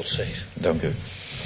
God zegen. Dank u.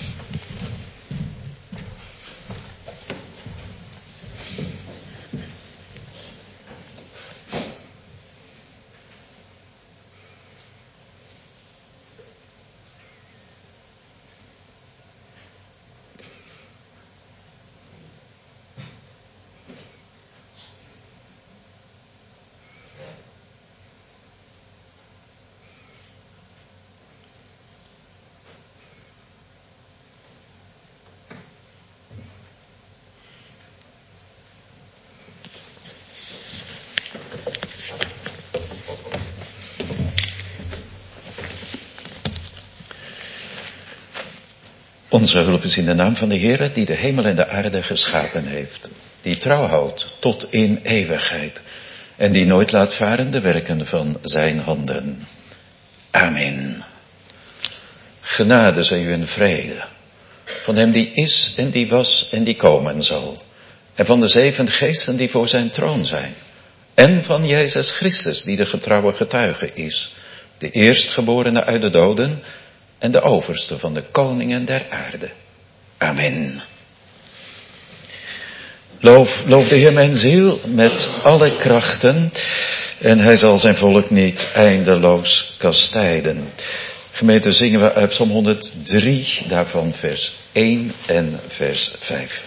Onze hulp is in de naam van de Heere, die de hemel en de aarde geschapen heeft, die trouw houdt tot in eeuwigheid en die nooit laat varen de werken van zijn handen. Amen. Genade zij u en vrede, van hem die is en die was en die komen zal, en van de 7 geesten die voor zijn troon zijn, en van Jezus Christus die de getrouwe getuige is, de eerstgeborene uit de doden en de overste van de koningen der aarde. Amen. Loof de Heer mijn ziel met alle krachten, en hij zal zijn volk niet eindeloos kastijden. Gemeente, zingen we uit Psalm 103, daarvan vers 1 en vers 5.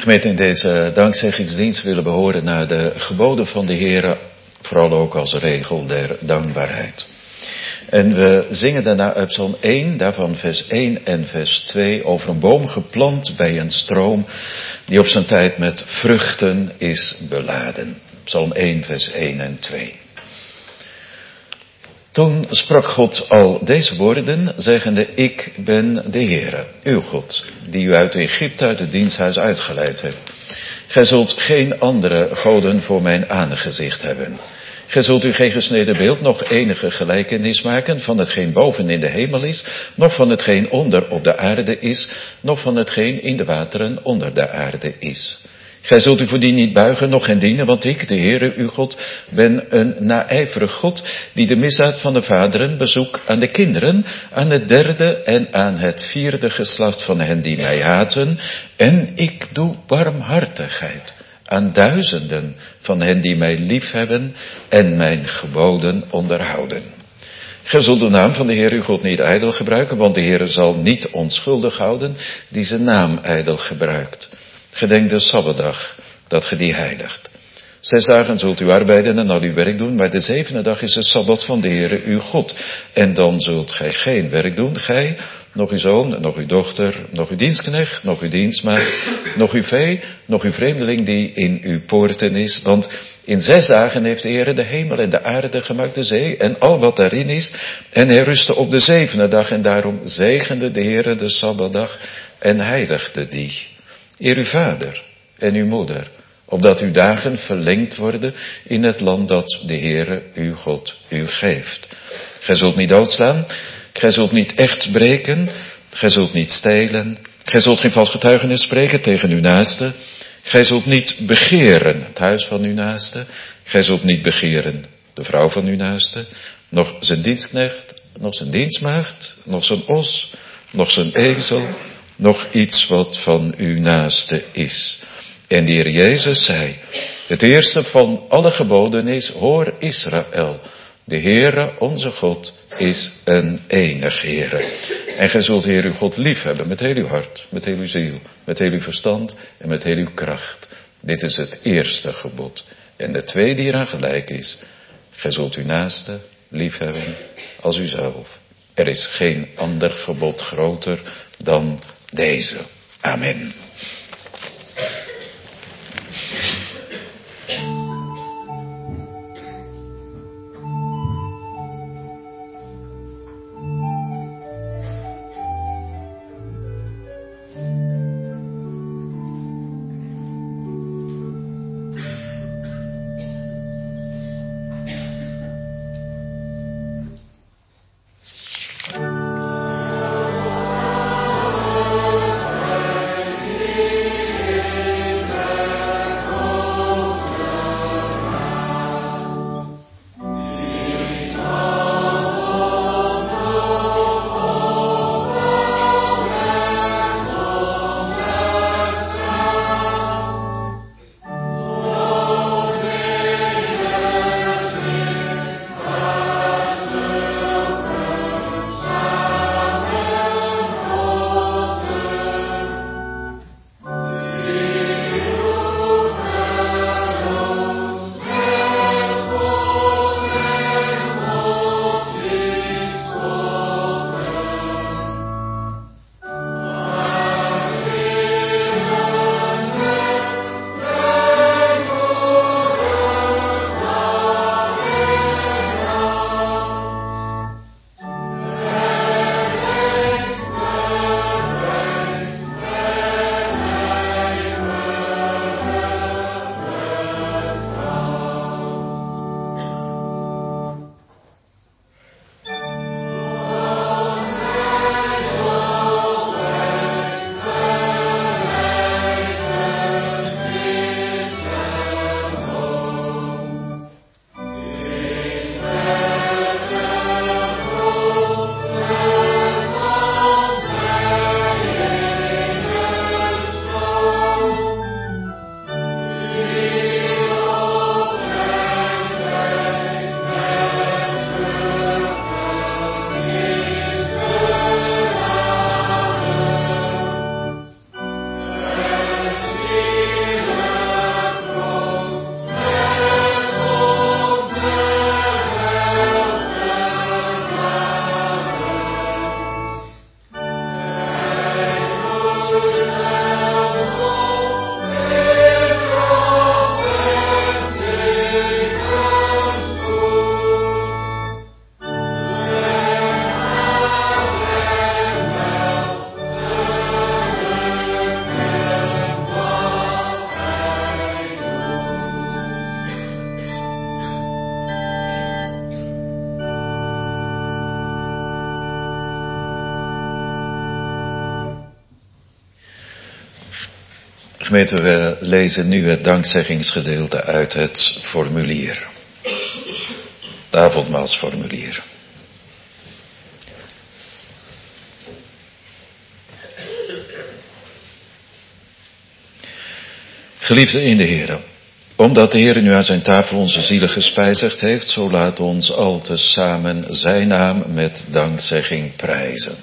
Gemeente, in deze dankzeggingsdienst willen we horen naar de geboden van de Heer, vooral ook als regel der dankbaarheid. En we zingen daarna uit Psalm 1, daarvan vers 1 en vers 2, over een boom geplant bij een stroom die op zijn tijd met vruchten is beladen. Psalm 1, vers 1 en 2. Toen sprak God al deze woorden, zeggende, ik ben de Heere, uw God, die u uit Egypte, uit het diensthuis uitgeleid hebt. Gij zult geen andere goden voor mijn aangezicht hebben. Gij zult u geen gesneden beeld, nog enige gelijkenis maken van hetgeen boven in de hemel is, noch van hetgeen onder op de aarde is, noch van hetgeen in de wateren onder de aarde is. Gij zult u voor die niet buigen, noch hen dienen, want ik, de Heere, uw God, ben een naijverig God, die de misdaad van de vaderen bezoekt aan de kinderen, aan het derde en aan het vierde geslacht van hen die mij haten, en ik doe barmhartigheid aan duizenden van hen die mij liefhebben en mijn geboden onderhouden. Gij zult de naam van de Heer uw God niet ijdel gebruiken, want de Heer zal niet onschuldig houden die zijn naam ijdel gebruikt. Gedenk de Sabbatdag, dat ge die heiligt. 6 dagen zult u arbeiden en al uw werk doen, maar de 7e dag is de Sabbat van de Heere uw God. En dan zult gij geen werk doen, gij, nog uw zoon, nog uw dochter, nog uw dienstknecht, nog uw dienstmaagd, nog uw vee, nog uw vreemdeling die in uw poorten is. Want in 6 dagen heeft de Heere de hemel en de aarde gemaakt, de zee en al wat daarin is. En hij rustte op de 7e dag en daarom zegende de Heere de Sabbatdag en heiligde die. Eer uw vader en uw moeder, opdat uw dagen verlengd worden in het land dat de Heere uw God u geeft. Gij zult niet doodslaan, gij zult niet echt breken, gij zult niet stelen, gij zult geen vals getuigenis spreken tegen uw naaste, gij zult niet begeren het huis van uw naaste, gij zult niet begeren de vrouw van uw naaste, nog zijn dienstknecht, nog zijn dienstmaagd, nog zijn os, nog zijn ezel, nog iets wat van uw naaste is. En de Heer Jezus zei, het eerste van alle geboden is, hoor Israël, de Heere onze God is een enig Heere. En gij zult de Heer uw God lief hebben met heel uw hart, met heel uw ziel, met heel uw verstand en met heel uw kracht. Dit is het eerste gebod. En de tweede die eraan gelijk is, gij zult uw naaste lief hebben als uzelf. Er is geen ander gebod groter dan deze. Amen. Gemeente, we lezen nu het dankzeggingsgedeelte uit het formulier. Het avondmaalsformulier. Geliefden in de Heer, omdat de Heer nu aan zijn tafel onze zielen gespijzigd heeft, zo laat ons al te samen zijn naam met dankzegging prijzen.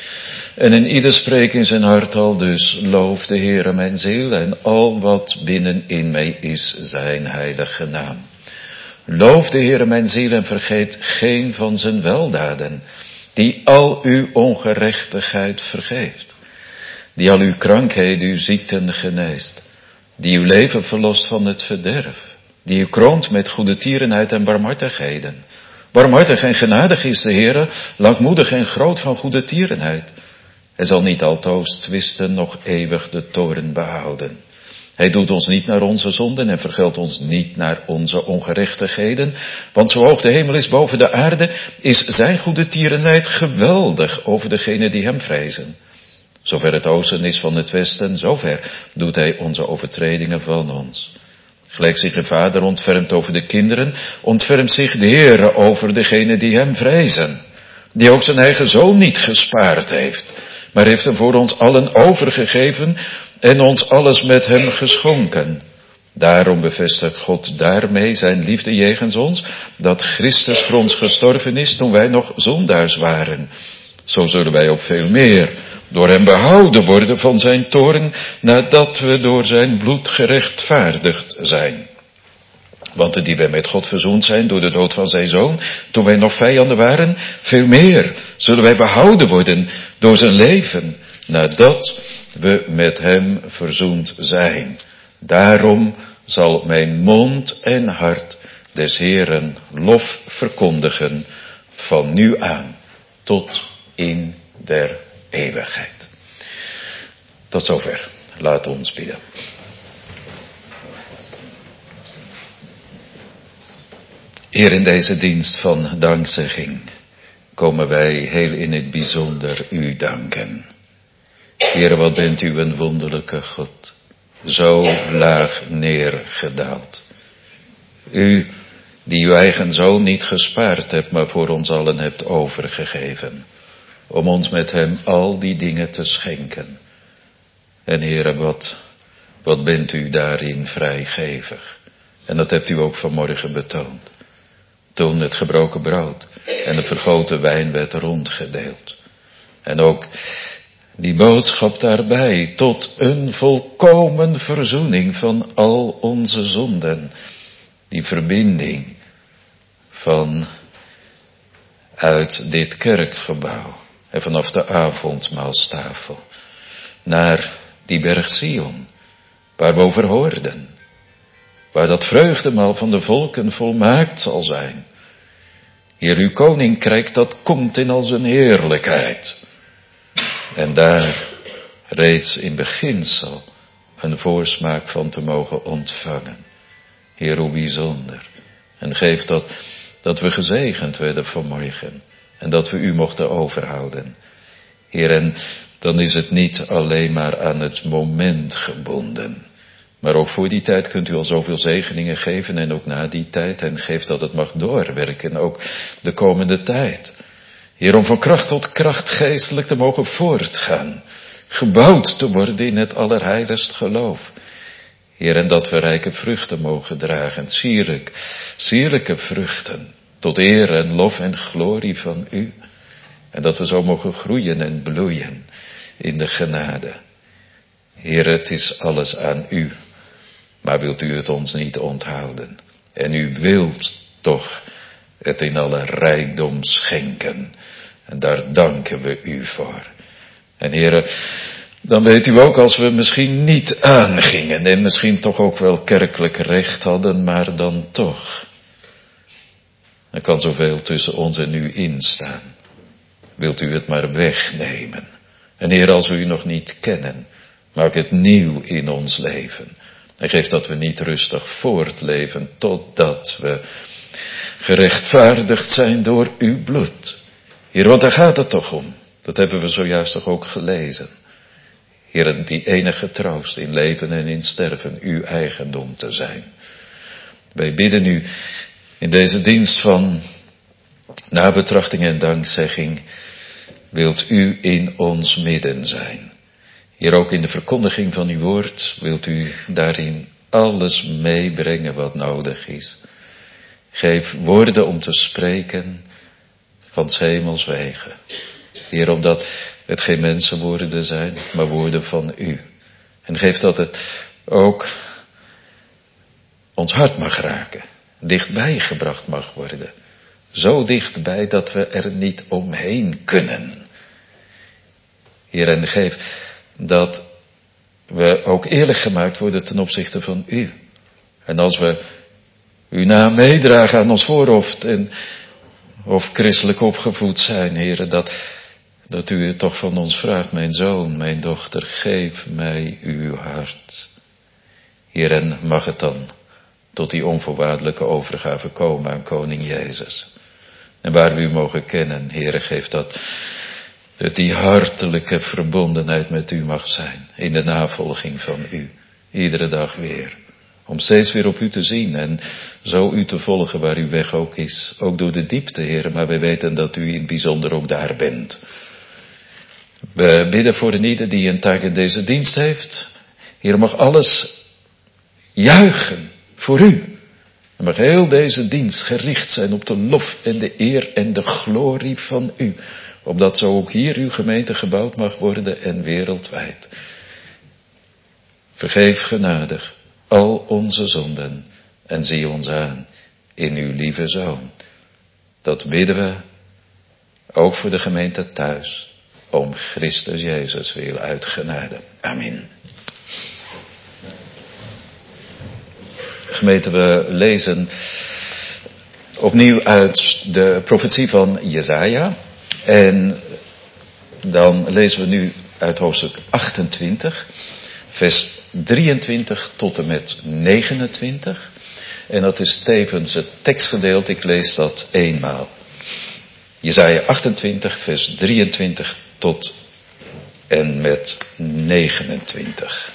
En in ieder spreekt in zijn hart al dus, loof de Heere mijn ziel en al wat binnenin mij is zijn heilige naam. Loof de Heere mijn ziel en vergeet geen van zijn weldaden, die al uw ongerechtigheid vergeeft, die al uw krankheden, uw ziekten geneest, die uw leven verlost van het verderf, die u kroont met goede tierenheid en barmhartigheden. Barmhartig en genadig is de Heere, langmoedig en groot van goede tierenheid. Hij zal niet altoos twisten, nog eeuwig de toorn behouden. Hij doet ons niet naar onze zonden en vergeldt ons niet naar onze ongerechtigheden. Want zo hoog de hemel is boven de aarde, is zijn goede tierenheid geweldig over degenen die hem vrezen. Zover het oosten is van het westen, zover doet hij onze overtredingen van ons. Gelijk zich een vader ontfermt over de kinderen, ontfermt zich de Heere over degenen die hem vrezen. Die ook zijn eigen zoon niet gespaard heeft, maar heeft hem voor ons allen overgegeven en ons alles met hem geschonken. Daarom bevestigt God daarmee zijn liefde jegens ons, dat Christus voor ons gestorven is toen wij nog zondaars waren. Zo zullen wij ook veel meer door hem behouden worden van zijn toorn, nadat we door zijn bloed gerechtvaardigd zijn. Want die wij met God verzoend zijn door de dood van zijn zoon, toen wij nog vijanden waren, veel meer zullen wij behouden worden door zijn leven, nadat we met hem verzoend zijn. Daarom zal mijn mond en hart des Heeren lof verkondigen, van nu aan tot in der eeuwigheid. Tot zover. Laat ons bidden. Heer, in deze dienst van dankzegging komen wij heel in het bijzonder u danken. Heer, wat bent u een wonderlijke God, zo laag neergedaald. U die uw eigen zoon niet gespaard hebt, maar voor ons allen hebt overgegeven, om ons met hem al die dingen te schenken. En Heer, wat bent u daarin vrijgevig. En dat hebt u ook vanmorgen betoond. Toen het gebroken brood en de vergoten wijn werd rondgedeeld. En ook die boodschap daarbij, tot een volkomen verzoening van al onze zonden. Die verbinding van uit dit kerkgebouw en vanaf de avondmaalstafel naar die berg Sion, waar we over hoorden, waar dat vreugdemaal van de volken volmaakt zal zijn. Heer, uw koninkrijk, dat komt in al zijn heerlijkheid. En daar reeds in beginsel een voorsmaak van te mogen ontvangen. Heer, hoe bijzonder. En geef dat we gezegend werden vanmorgen. En dat we u mochten overhouden. Heer, en dan is het niet alleen maar aan het moment gebonden. Maar ook voor die tijd kunt u al zoveel zegeningen geven en ook na die tijd. En geef dat het mag doorwerken, ook de komende tijd. Heer, om van kracht tot kracht geestelijk te mogen voortgaan. Gebouwd te worden in het allerheiligst geloof. Heer, en dat we rijke vruchten mogen dragen. Sierlijke vruchten. Tot eer en lof en glorie van u. En dat we zo mogen groeien en bloeien in de genade. Heer, het is alles aan u. Maar wilt u het ons niet onthouden? En u wilt toch het in alle rijkdom schenken. En daar danken we u voor. En Heere, dan weet u ook, als we misschien niet aangingen en misschien toch ook wel kerkelijk recht hadden, maar dan toch. Er kan zoveel tussen ons en u instaan. Wilt u het maar wegnemen. En Heer, als we u nog niet kennen, maak het nieuw in ons leven. En geef dat we niet rustig voortleven totdat we gerechtvaardigd zijn door uw bloed. Heer, want daar gaat het toch om. Dat hebben we zojuist toch ook gelezen. Heere, die enige troost in leven en in sterven, uw eigendom te zijn. Wij bidden u in deze dienst van nabetrachting en dankzegging, wilt u in ons midden zijn. Hier ook in de verkondiging van uw woord, wilt u daarin alles meebrengen wat nodig is. Geef woorden om te spreken van 's hemels wegen. Heer, opdat het geen mensenwoorden zijn, maar woorden van u. En geef dat het ook ons hart mag raken, dichtbij gebracht mag worden. Zo dichtbij dat we er niet omheen kunnen. Heer, en geef dat we ook eerlijk gemaakt worden ten opzichte van u. En als we uw naam meedragen aan ons voorhoofd of christelijk opgevoed zijn, Heer, dat u het toch van ons vraagt, mijn zoon, mijn dochter, geef mij uw hart. Heer, en mag het dan tot die onvoorwaardelijke overgave komen aan koning Jezus. En waar we u mogen kennen, Heer, geef dat het die hartelijke verbondenheid met u mag zijn. In de navolging van u. Iedere dag weer. Om steeds weer op u te zien en zo u te volgen waar uw weg ook is. Ook door de diepte, Heer, maar wij weten dat u in het bijzonder ook daar bent. We bidden voor een ieder die een taak in deze dienst heeft. Heer, mag alles juichen voor u. En mag heel deze dienst gericht zijn op de lof en de eer en de glorie van u. Opdat zo ook hier uw gemeente gebouwd mag worden en wereldwijd. Vergeef genadig al onze zonden en zie ons aan in uw lieve Zoon. Dat bidden we ook voor de gemeente thuis, om Christus Jezus wil uit genade. Amen. Gemeente, we lezen opnieuw uit de profetie van Jesaja. En dan lezen we nu uit hoofdstuk 28, vers 23 tot en met 29. En dat is tevens het tekstgedeelte, ik lees dat eenmaal. Jesaja 28, vers 23 tot en met 29.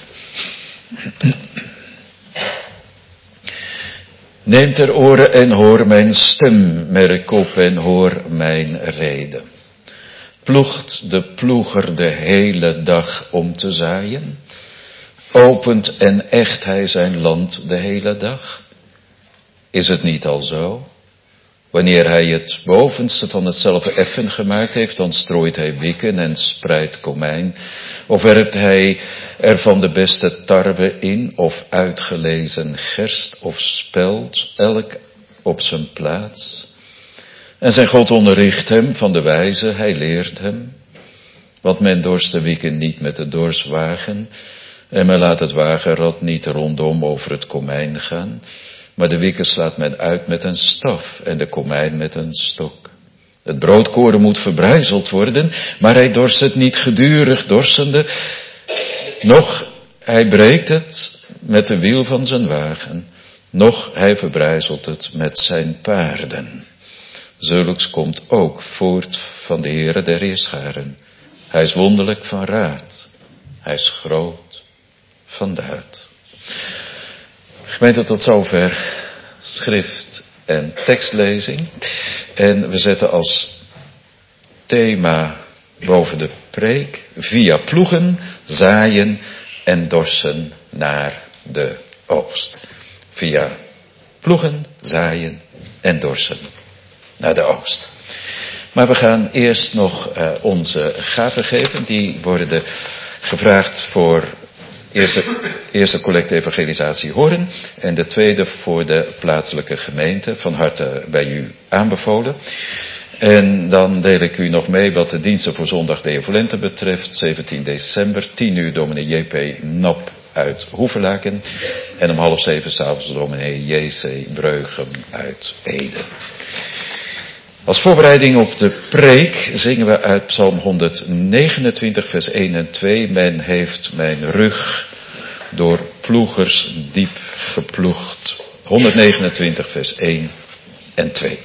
Neem ter oren en hoor mijn stem, merk op en hoor mijn rede. Ploegt de ploeger de hele dag om te zaaien? Opent en echt hij zijn land de hele dag? Is het niet al zo? Wanneer hij het bovenste van hetzelfde effen gemaakt heeft, dan strooit hij wikken en spreidt komijn. Of werpt hij er van de beste tarwe in, of uitgelezen gerst of spelt, elk op zijn plaats. En zijn God onderricht hem van de wijze, hij leert hem. Want men dorst de wikken niet met de dorswagen, en men laat het wagenrad niet rondom over het komijn gaan. Maar de wikken slaat men uit met een staf en de komijn met een stok. Het broodkoren moet verbrijzeld worden, maar hij dorst het niet gedurig dorsende. Noch hij breekt het met de wiel van zijn wagen, noch hij verbrijzelt het met zijn paarden. Zulks komt ook voort van de Heere der Heerscharen. Hij is wonderlijk van raad, hij is groot van daad. Gemeente, tot zover schrift en tekstlezing. En we zetten als thema boven de preek: via ploegen, zaaien en dorsen naar de oogst. Via ploegen, zaaien en dorsen naar de oogst. Maar we gaan eerst nog onze gaven geven. Die worden gevraagd voor eerste collecte evangelisatie Hoorn en de tweede voor de plaatselijke gemeente. Van harte bij u aanbevolen. En dan deel ik u nog mee wat de diensten voor zondag de Evolente betreft. 17 december, 10 uur dominee J.P. Nap uit Hoevelaken. En om 6:30 s'avonds dominee J.C. Breugem uit Ede. Als voorbereiding op de preek zingen we uit Psalm 129 vers 1 en 2. Men heeft mijn rug door ploegers diep geploegd. 129 vers 1 en 2.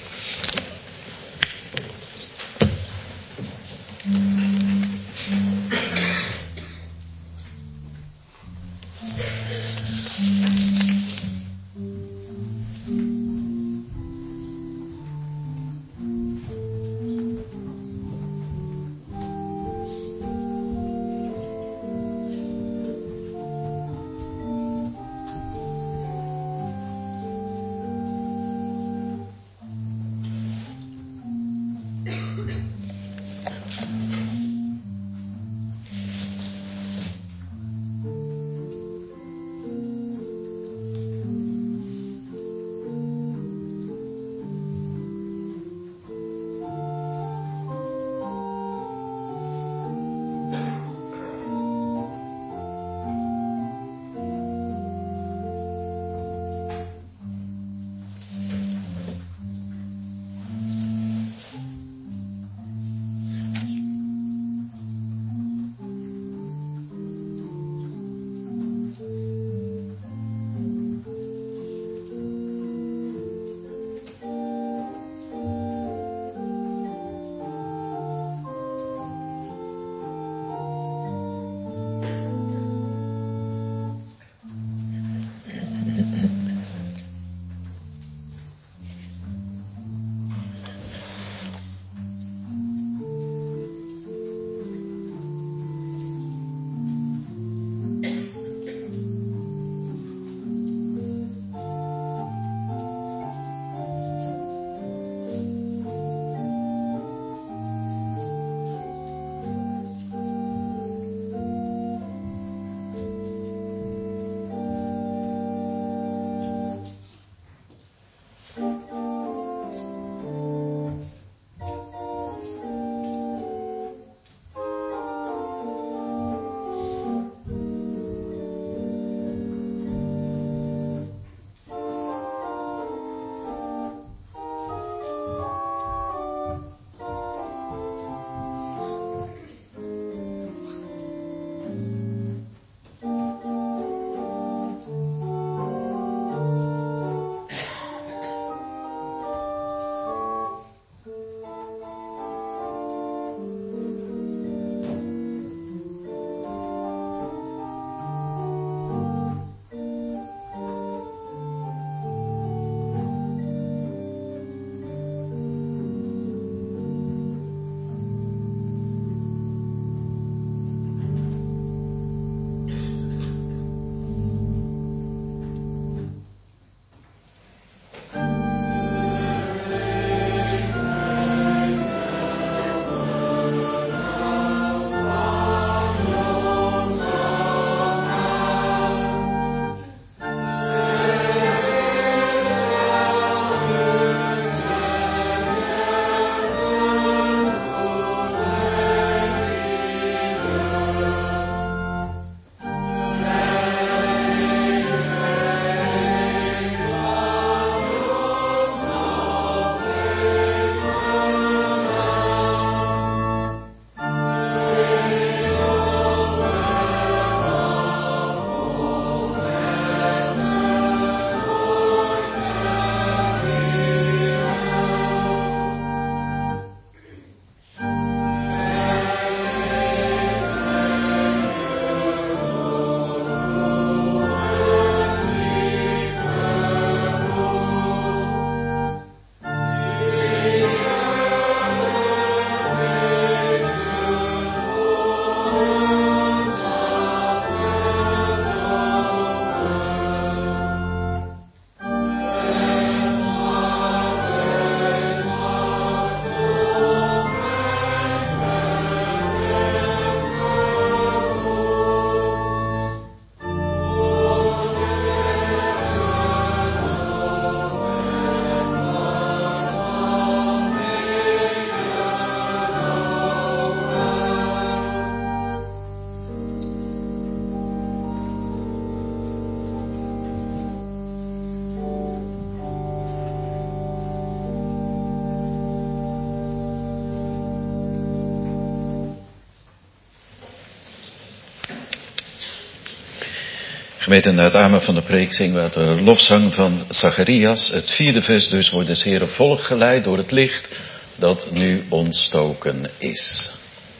Gemeente, na het amen van de preek zingen we uit de lofzang van Zacharias. Het 4e vers dus wordt des Heeren volk geleid door het licht dat nu ontstoken is.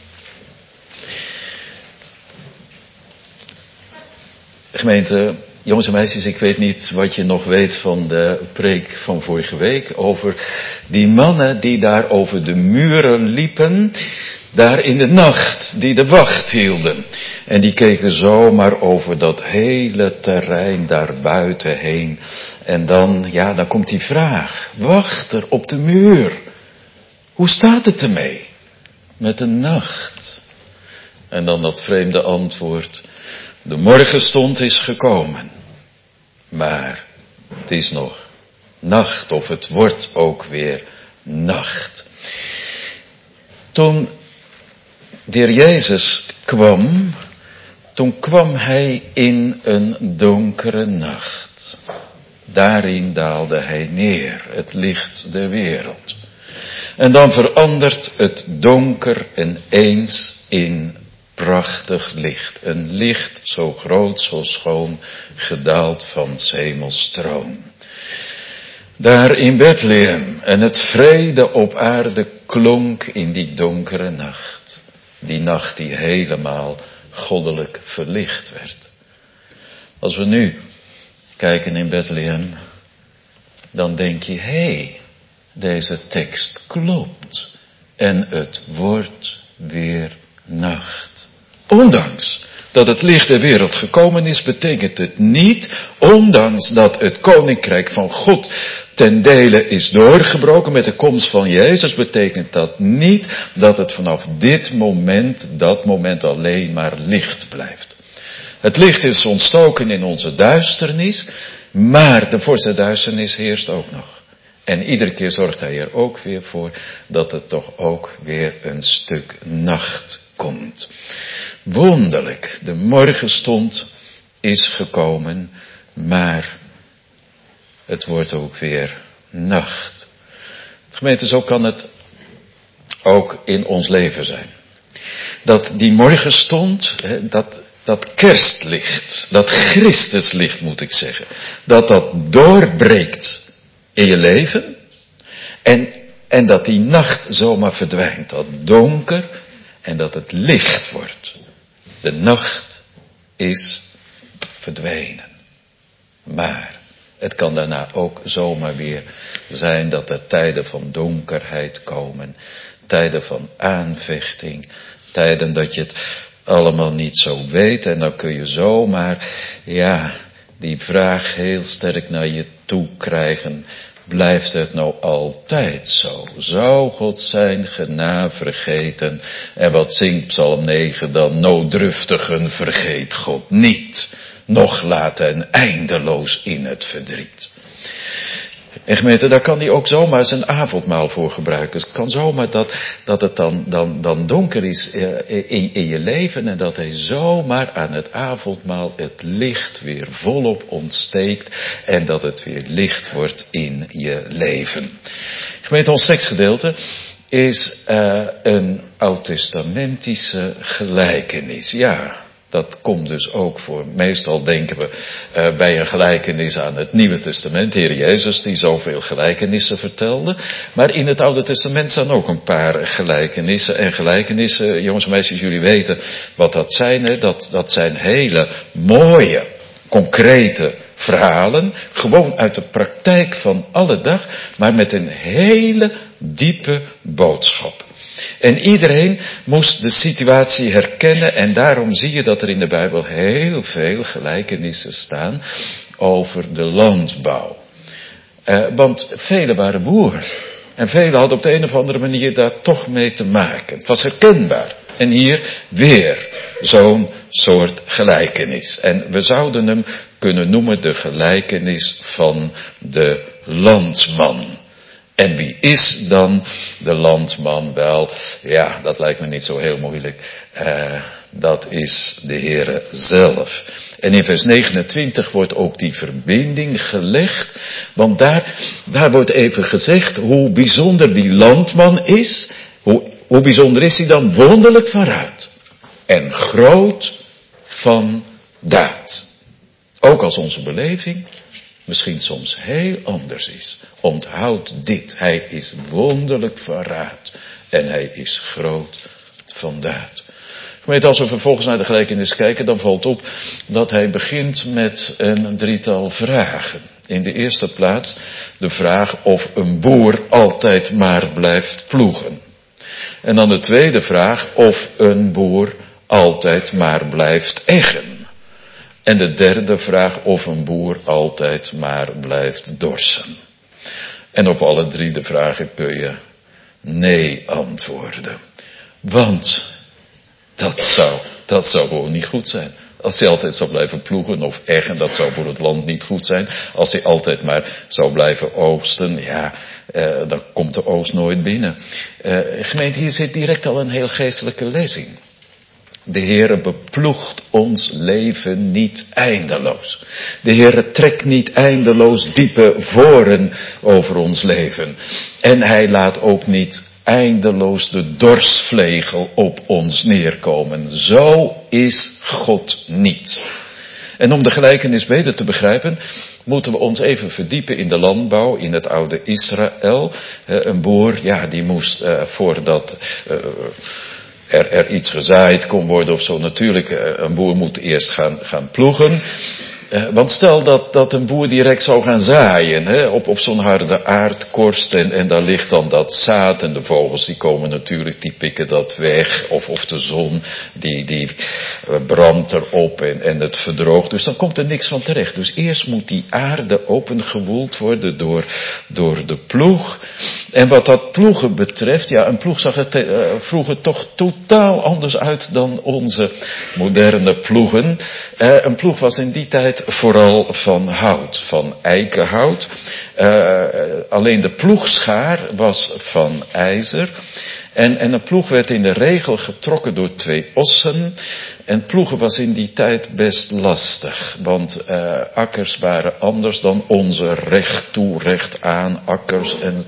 Gemeente, jongens en meisjes, ik weet niet wat je nog weet van de preek van vorige week over die mannen die daar over de muren liepen, daar in de nacht, die de wacht hielden. En die keken zomaar over dat hele terrein daar buiten heen. En dan komt die vraag, wachter op de muur, hoe staat het ermee met de nacht? En dan dat vreemde antwoord, de morgenstond is gekomen, maar het is nog nacht, of het wordt ook weer nacht. Toen de Heer Jezus kwam, toen kwam hij in een donkere nacht. Daarin daalde hij neer, het licht der wereld. En dan verandert het donker ineens in prachtig licht. Een licht zo groot, zo schoon, gedaald van 's hemels troon. Daar in Bethlehem, en het vrede op aarde klonk in die donkere nacht. Die nacht die helemaal goddelijk verlicht werd. Als we nu kijken in Bethlehem, dan denk je, hé, deze tekst klopt. En het wordt weer nacht. Ondanks dat het licht der wereld gekomen is, betekent het niet, ondanks dat het koninkrijk van God ten dele is doorgebroken met de komst van Jezus, betekent dat niet dat het vanaf dit moment, dat moment alleen maar licht blijft. Het licht is ontstoken in onze duisternis, maar de vorst der duisternis heerst ook nog. En iedere keer zorgt hij er ook weer voor dat het toch ook weer een stuk nacht komt. Wonderlijk, de morgenstond is gekomen, maar het wordt ook weer nacht. Gemeente, zo kan het ook in ons leven zijn. Dat die morgenstond, dat kerstlicht, dat Christuslicht moet ik zeggen, dat doorbreekt in je leven en dat die nacht zomaar verdwijnt, dat donker en dat het licht wordt. De nacht is verdwenen. Maar het kan daarna ook zomaar weer zijn dat er tijden van donkerheid komen, tijden van aanvechting, tijden dat je het allemaal niet zo weet en dan kun je zomaar, die vraag heel sterk naar je toe krijgen. Blijft het nou altijd zo? Zou God zijn genade vergeten? En wat zingt Psalm 9 dan? Nooddruftigen vergeet God niet, noch laat hen eindeloos in het verdriet. En gemeente, daar kan hij ook zomaar zijn avondmaal voor gebruiken. Het kan zomaar dat het dan donker is in je leven en dat hij zomaar aan het avondmaal het licht weer volop ontsteekt en dat het weer licht wordt in je leven. Gemeente, ons tekstgedeelte is een oud-testamentische gelijkenis. Ja. Dat komt dus ook voor. Meestal denken we bij een gelijkenis aan het Nieuwe Testament. De Heer Jezus die zoveel gelijkenissen vertelde. Maar in het Oude Testament staan ook een paar gelijkenissen. En gelijkenissen, jongens en meisjes, jullie weten wat dat zijn. Hè? Dat zijn hele mooie, concrete verhalen. Gewoon uit de praktijk van alle dag. Maar met een hele diepe boodschap. En iedereen moest de situatie herkennen en daarom zie je dat er in de Bijbel heel veel gelijkenissen staan over de landbouw. Want velen waren boeren en velen hadden op de een of andere manier daar toch mee te maken. Het was herkenbaar. En hier weer zo'n soort gelijkenis. En we zouden hem kunnen noemen de gelijkenis van de landman. En wie is dan de landman? Wel, dat lijkt me niet zo heel moeilijk. Dat is de Heere zelf. En in vers 29 wordt ook die verbinding gelegd. Want daar wordt even gezegd hoe bijzonder die landman is. Hoe bijzonder is hij dan? Wonderlijk van raad. En groot van daad. Ook als onze beleving misschien soms heel anders is. Onthoud dit. Hij is wonderlijk van raad. En hij is groot van daad. Als we vervolgens naar de gelijkenis kijken, dan valt op dat hij begint met een drietal vragen. In de eerste plaats de vraag of een boer altijd maar blijft ploegen. En dan de tweede vraag of een boer altijd maar blijft eggen. En de derde vraag of een boer altijd maar blijft dorsen. En op alle drie de vragen kun je nee antwoorden. Want dat zou gewoon niet goed zijn. Als hij altijd zou blijven ploegen of eggen, dat zou voor het land niet goed zijn. Als hij altijd maar zou blijven oogsten, dan komt de oogst nooit binnen. Gemeente, hier zit direct al een heel geestelijke les in. De Heere beploegt ons leven niet eindeloos. De Heere trekt niet eindeloos diepe voren over ons leven. En hij laat ook niet eindeloos de dorsvlegel op ons neerkomen. Zo is God niet. En om de gelijkenis beter te begrijpen, moeten we ons even verdiepen in de landbouw, in het oude Israël. Een boer, die moest voordat er iets gezaaid kon worden of zo. Natuurlijk, een boer moet eerst gaan ploegen. Want stel dat een boer direct zou gaan zaaien, op zo'n harde aardkorst en daar ligt dan dat zaad en de vogels die komen natuurlijk, die pikken dat weg. Of de zon die brandt erop en het verdroogt. Dus dan komt er niks van terecht. Dus eerst moet die aarde opengewoeld worden door de ploeg. En wat dat ploegen betreft, een ploeg zag er vroeger toch totaal anders uit dan onze moderne ploegen. Een ploeg was in die tijd vooral van hout, van eikenhout. Alleen de ploegschaar was van ijzer. En een ploeg werd in de regel getrokken door 2 ossen. En ploegen was in die tijd best lastig. Want akkers waren anders dan onze recht toe, recht aan akkers. En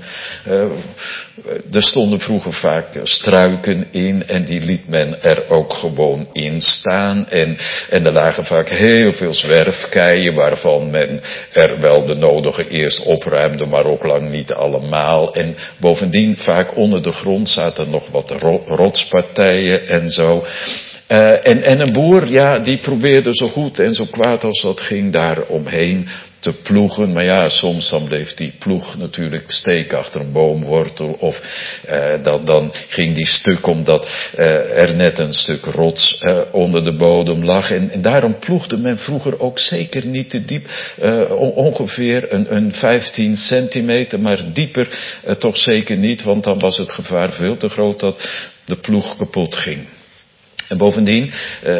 er stonden vroeger vaak struiken in. En die liet men er ook gewoon in staan. En er lagen vaak heel veel zwerfkeien. Waarvan men er wel de nodige eerst opruimde. Maar ook lang niet allemaal. En bovendien vaak onder de grond zaten nog wat rotspartijen en zo. En een boer, die probeerde zo goed en zo kwaad als dat ging daar omheen te ploegen. Maar soms dan bleef die ploeg natuurlijk steken achter een boomwortel. Of dan ging die stuk omdat er net een stuk rots onder de bodem lag. En daarom ploegde men vroeger ook zeker niet te diep. Ongeveer een 15 centimeter, maar dieper toch zeker niet. Want dan was het gevaar veel te groot dat de ploeg kapot ging. En bovendien,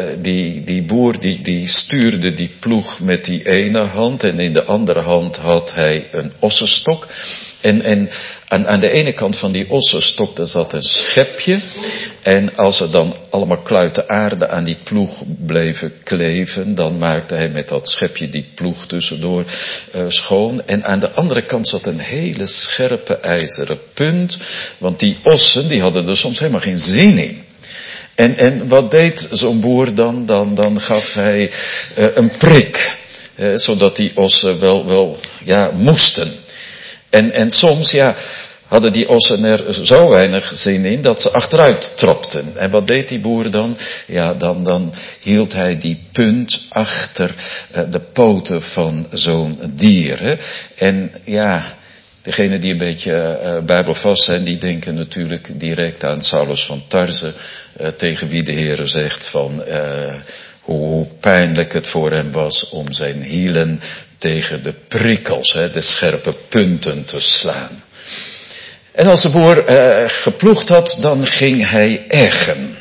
die boer die stuurde die ploeg met die ene hand en in de andere hand had hij een ossenstok. En aan de ene kant van die ossenstok daar zat een schepje. En als er dan allemaal kluiten aarde aan die ploeg bleven kleven, dan maakte hij met dat schepje die ploeg tussendoor schoon. En aan de andere kant zat een hele scherpe ijzeren punt. Want die ossen die hadden er soms helemaal geen zin in. En wat deed zo'n boer dan? Dan gaf hij een prik. Zodat die ossen wel moesten. En soms hadden die ossen er zo weinig zin in dat ze achteruit trapten. En wat deed die boer dan? Dan hield hij die punt achter de poten van zo'n dier. En degenen die een beetje bijbelvast zijn, die denken natuurlijk direct aan Saulus van Tarze, tegen wie de Heere zegt van hoe pijnlijk het voor hem was om zijn hielen tegen de prikkels, de scherpe punten te slaan. En als de boer geploegd had, dan ging hij eggen.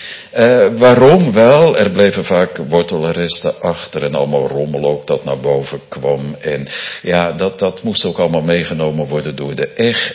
Waarom wel? Er bleven vaak wortelresten achter en allemaal rommel ook dat naar boven kwam. En dat moest ook allemaal meegenomen worden door de eg.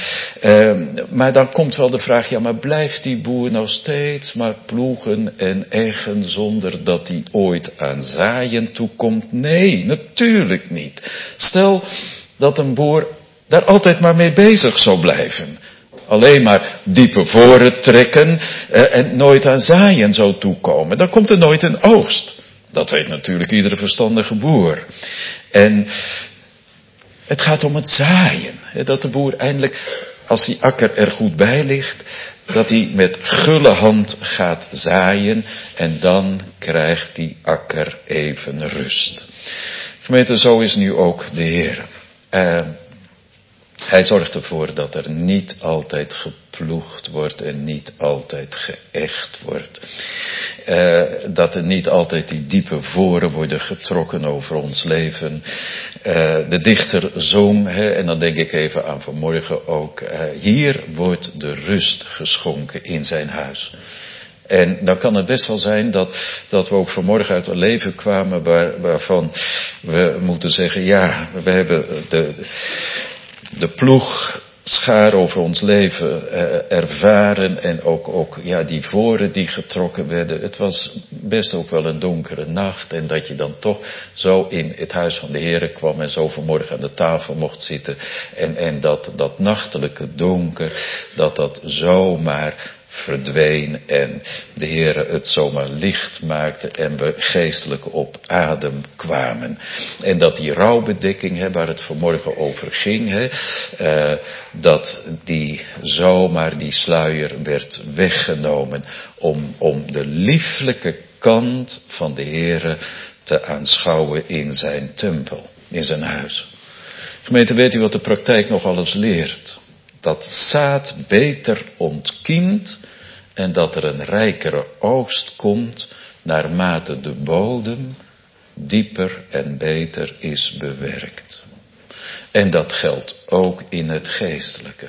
Maar dan komt wel de vraag, maar blijft die boer nou steeds maar ploegen en eggen zonder dat hij ooit aan zaaien toekomt? Nee, natuurlijk niet. Stel dat een boer daar altijd maar mee bezig zou blijven. Alleen maar diepe voren trekken en nooit aan zaaien zou toekomen. Dan komt er nooit een oogst. Dat weet natuurlijk iedere verstandige boer. En het gaat om het zaaien. Dat de boer eindelijk, als die akker er goed bij ligt, dat hij met gulle hand gaat zaaien. En dan krijgt die akker even rust. Gemeente, zo is nu ook de Heer. Hij zorgt ervoor dat er niet altijd geploegd wordt en niet altijd geëcht wordt. Dat er niet altijd die diepe voren worden getrokken over ons leven. De dichter zong, en dan denk ik even aan vanmorgen ook. Hier wordt de rust geschonken in zijn huis. En dan kan het best wel zijn dat we ook vanmorgen uit een leven kwamen waarvan we moeten zeggen, ja, we hebben de ploegschaar over ons leven ervaren en ook ja, die voren die getrokken werden. Het was best ook wel een donkere nacht en dat je dan toch zo in het huis van de Heere kwam en zo vanmorgen aan de tafel mocht zitten en dat nachtelijke donker, dat zomaar verdween en de Heere het zomaar licht maakte en we geestelijk op adem kwamen. En dat die rouwbedekking, waar het vanmorgen over ging, dat die zomaar die sluier werd weggenomen om de lieflijke kant van de Heere te aanschouwen in zijn tempel, in zijn huis. Gemeente, weet u wat de praktijk nog alles leert? Dat zaad beter ontkiemt en dat er een rijkere oogst komt naarmate de bodem dieper en beter is bewerkt. En dat geldt ook in het geestelijke.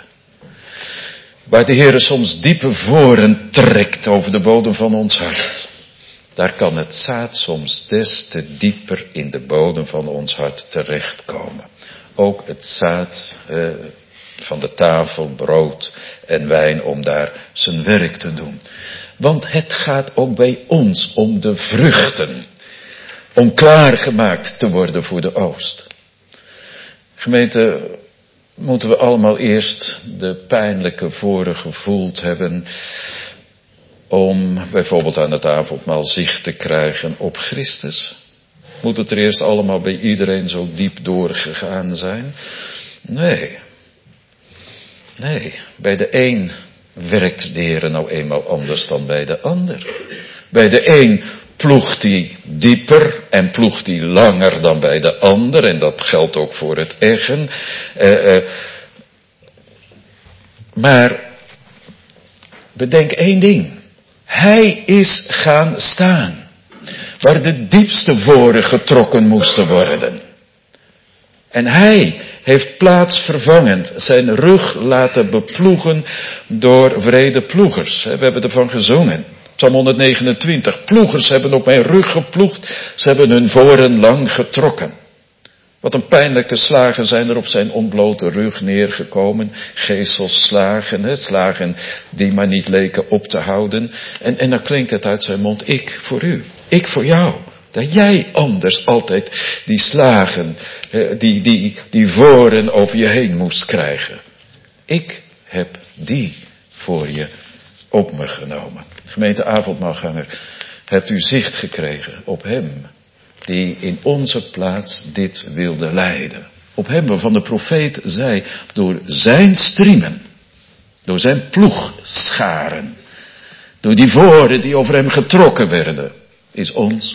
Waar de Heere soms diepe voren trekt over de bodem van ons hart, daar kan het zaad soms des te dieper in de bodem van ons hart terechtkomen. Ook het zaad van de tafel, brood en wijn om daar zijn werk te doen. Want het gaat ook bij ons om de vruchten. Om klaargemaakt te worden voor de oogst. Gemeente, moeten we allemaal eerst de pijnlijke voren gevoeld hebben om bijvoorbeeld aan het avondmaal zicht te krijgen op Christus? Moet het er eerst allemaal bij iedereen zo diep doorgegaan zijn? Nee, bij de een werkt de Heer nou eenmaal anders dan bij de ander. Bij de een ploegt hij dieper en ploegt hij langer dan bij de ander. En dat geldt ook voor het eggen. Maar bedenk één ding. Hij is gaan staan waar de diepste voren getrokken moesten worden. En hij heeft plaatsvervangend zijn rug laten beploegen door wrede ploegers. We hebben ervan gezongen. Psalm 129. Ploegers hebben op mijn rug geploegd. Ze hebben hun voren lang getrokken. Wat een pijnlijke slagen zijn er op zijn ontblote rug neergekomen. Gezelslagen, slagen die maar niet leken op te houden. En dan klinkt het uit zijn mond, ik voor u, ik voor jou. Dat jij anders altijd die slagen, die voren over je heen moest krijgen. Ik heb die voor je op me genomen. Gemeente avondmaalganger, hebt u zicht gekregen op hem die in onze plaats dit wilde leiden. Op hem waarvan de profeet zei, door zijn striemen, door zijn ploegscharen, door die voren die over hem getrokken werden, is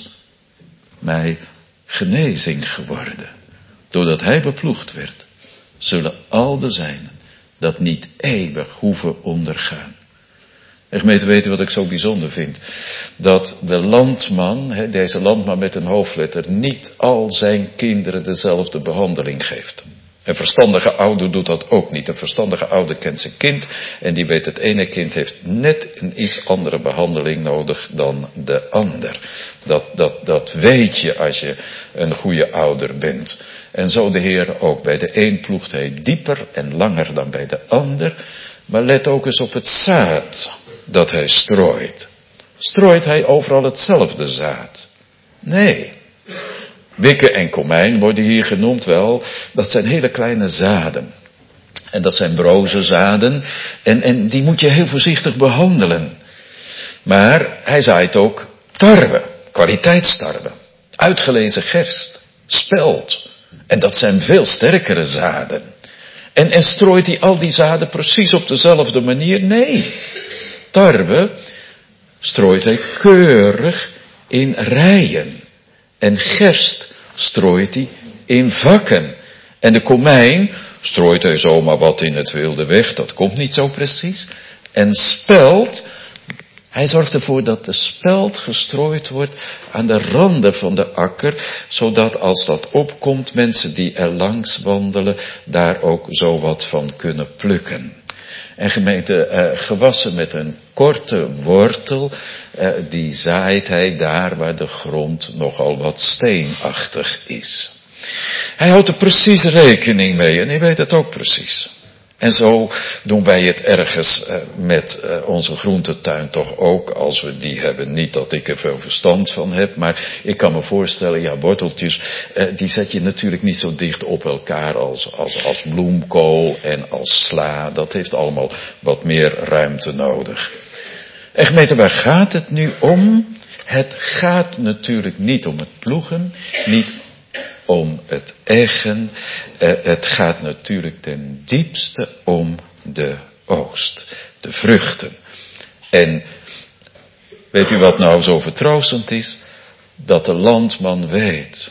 mij genezing geworden. Doordat hij beploegd werd, zullen al de zijnen dat niet eeuwig hoeven ondergaan. En gemeente, weten wat ik zo bijzonder vind? Dat de landman, deze landman met een hoofdletter, niet al zijn kinderen dezelfde behandeling geeft. Een verstandige ouder doet dat ook niet. Een verstandige ouder kent zijn kind en die weet het ene kind heeft net een iets andere behandeling nodig dan de ander. Dat weet je als je een goede ouder bent. En zo de Heer ook. Bij de een ploegt hij dieper en langer dan bij de ander. Maar let ook eens op het zaad dat hij strooit. Strooit hij overal hetzelfde zaad? Nee. Wikken en komijn worden hier genoemd wel. Dat zijn hele kleine zaden. En dat zijn broze zaden. En die moet je heel voorzichtig behandelen. Maar hij zaait ook tarwe. kwaliteitstarwe, uitgelezen gerst, spelt. En dat zijn veel sterkere zaden. En strooit hij al die zaden precies op dezelfde manier? Nee. Tarwe strooit hij keurig in rijen. En gerst strooit hij in vakken. En de komijn strooit hij zomaar wat in het wilde weg. Dat komt niet zo precies. En spelt, hij zorgt ervoor dat de spelt gestrooid wordt aan de randen van de akker, zodat als dat opkomt, mensen die er langs wandelen, daar ook zo wat van kunnen plukken. En gemeente, gewassen met een korte wortel, die zaait hij daar waar de grond nogal wat steenachtig is. Hij houdt er precies rekening mee en hij weet het ook precies. En zo doen wij het ergens met onze groentetuin toch ook, als we die hebben. Niet dat ik er veel verstand van heb, maar ik kan me voorstellen, ja, worteltjes, die zet je natuurlijk niet zo dicht op elkaar als bloemkool en als sla. Dat heeft allemaal wat meer ruimte nodig. En gemeente, waar gaat het nu om? Het gaat natuurlijk niet om het ploegen, niet om het eggen. Het gaat natuurlijk ten diepste om de oogst, de vruchten. En weet u wat nou zo vertroostend is? Dat de landman weet,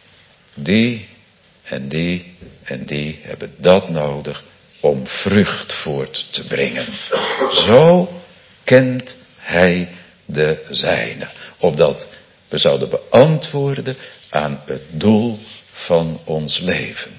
die en die en die hebben dat nodig om vrucht voort te brengen. Zo kent hij de zijne. Opdat we zouden beantwoorden aan het doel van ons leven.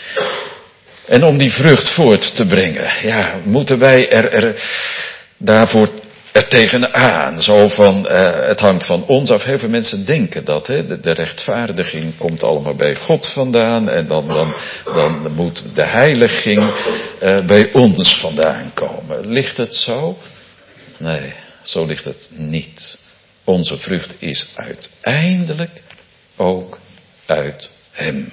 En om die vrucht voort te brengen, ja, moeten wij daarvoor er tegenaan. Zo van, het hangt van ons af. Heel veel mensen denken dat, hè. De rechtvaardiging komt allemaal bij God vandaan. En dan moet de heiliging bij ons vandaan komen. Ligt het zo? Nee, zo ligt het niet. Onze vrucht is uiteindelijk ook uit hem.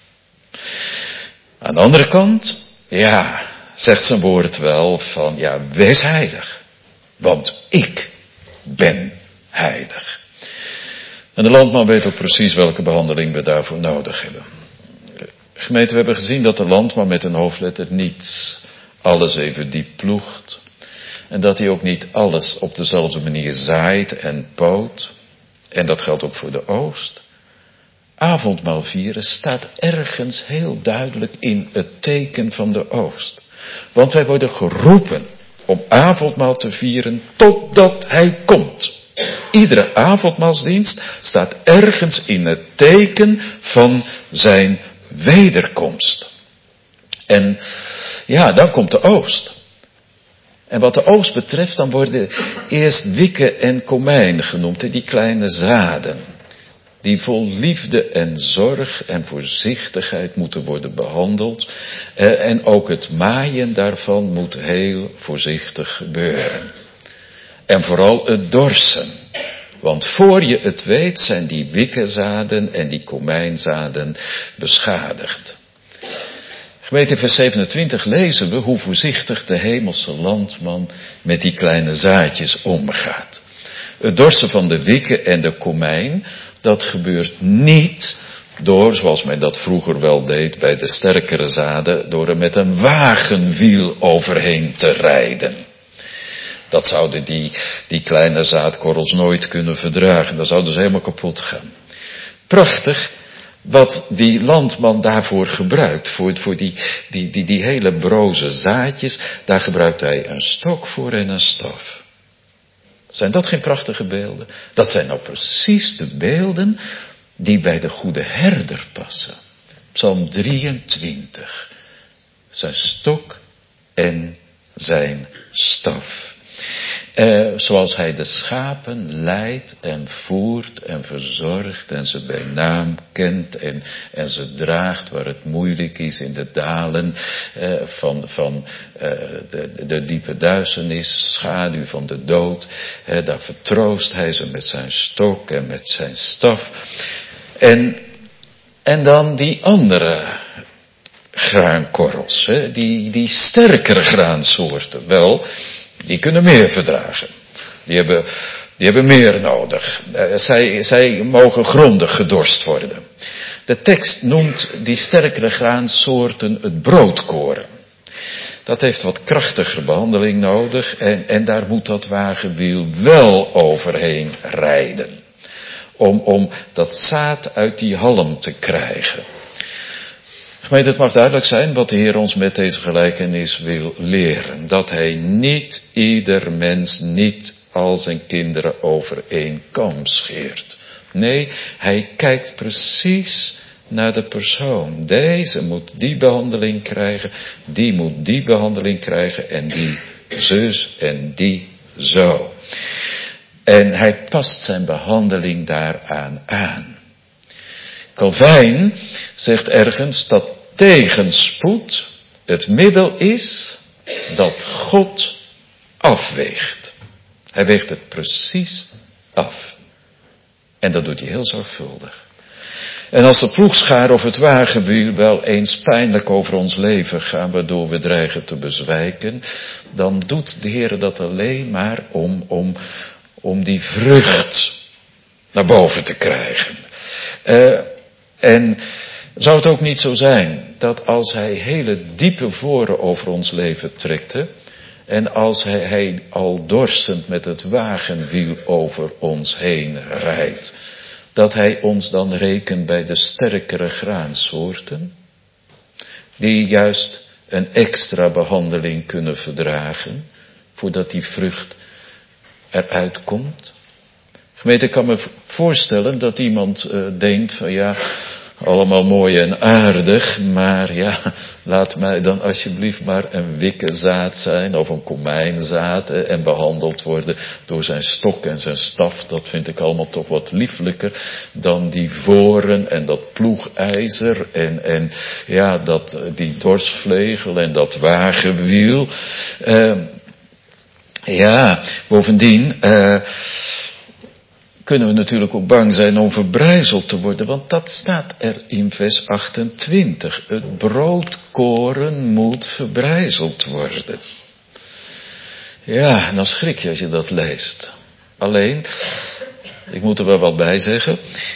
Aan de andere kant, ja, zegt zijn woord wel van, ja, wees heilig. Want ik ben heilig. En de landman weet ook precies welke behandeling we daarvoor nodig hebben. Gemeente, we hebben gezien dat de landman met een hoofdletter niet alles even diep ploegt. En dat hij ook niet alles op dezelfde manier zaait en poot. En dat geldt ook voor de oogst. Avondmaal vieren staat ergens heel duidelijk in het teken van de oogst. Want wij worden geroepen om avondmaal te vieren totdat hij komt. Iedere avondmaalsdienst staat ergens in het teken van zijn wederkomst. En ja, dan komt de oogst. En wat de oogst betreft, dan worden eerst wikke en komijn genoemd, die kleine zaden. Die vol liefde en zorg en voorzichtigheid moeten worden behandeld. En ook het maaien daarvan moet heel voorzichtig gebeuren. En vooral het dorsen. Want voor je het weet zijn die wikkezaden en die komijnzaden beschadigd. Gemeente, in vers 27 lezen we hoe voorzichtig de hemelse landman met die kleine zaadjes omgaat. Het dorsen van de wikke en de komijn, dat gebeurt niet door, zoals men dat vroeger wel deed bij de sterkere zaden, door er met een wagenwiel overheen te rijden. Dat zouden die kleine zaadkorrels nooit kunnen verdragen. Dan zouden ze helemaal kapot gaan. Prachtig wat die landman daarvoor gebruikt. Voor die hele broze zaadjes. Daar gebruikt hij een stok voor en een staf. Zijn dat geen prachtige beelden? Dat zijn nou precies de beelden die bij de goede herder passen. Psalm 23. Zijn stok en zijn staf. Zoals hij de schapen leidt en voert en verzorgt en ze bij naam kent en ze draagt waar het moeilijk is in de dalen van de diepe duisternis, schaduw van de dood. Daar vertroost hij ze met zijn stok en met zijn staf. En dan die andere graankorrels, die sterkere graansoorten, wel, die kunnen meer verdragen. Die Die hebben meer nodig. Zij mogen grondig gedorst worden. De tekst noemt die sterkere graansoorten het broodkoren. Dat heeft wat krachtiger behandeling nodig en daar moet dat wagenwiel wel overheen rijden. Om dat zaad uit die halm te krijgen. Gemeente, het mag duidelijk zijn wat de Heer ons met deze gelijkenis wil leren. Dat Hij niet ieder mens, niet al zijn kinderen over één kam scheert. Nee, Hij kijkt precies naar de persoon. Deze moet die behandeling krijgen, die moet die behandeling krijgen en die zus en die zo. En hij past zijn behandeling daaraan aan. Calvijn zegt ergens dat tegenspoed het middel is dat God afweegt. Hij weegt het precies af. En dat doet hij heel zorgvuldig. En als de ploegschaar of het wagenwiel wel eens pijnlijk over ons leven gaan, waardoor we dreigen te bezwijken, dan doet de Heer dat alleen maar om die vrucht naar boven te krijgen. En zou het ook niet zo zijn dat als Hij hele diepe voren over ons leven trekte, en als hij al dorstend met het wagenwiel over ons heen rijdt, dat Hij ons dan rekent bij de sterkere graansoorten, die juist een extra behandeling kunnen verdragen, voordat die vrucht eruit komt. Gemeente, ik kan me voorstellen dat iemand denkt van ja, allemaal mooi en aardig, maar ja, laat mij dan alsjeblieft maar een wikkezaad zijn of een komijnzaad en behandeld worden door zijn stok en zijn staf. Dat vind ik allemaal toch wat lieflijker dan die voren en dat ploegijzer en ja, die dorsvlegel en dat wagenwiel. Ja, bovendien kunnen we natuurlijk ook bang zijn om verbrijzeld te worden, want dat staat er in vers 28. Het broodkoren moet verbrijzeld worden. Ja, dan schrik je als je dat leest. Alleen, ik moet er wel wat bij zeggen,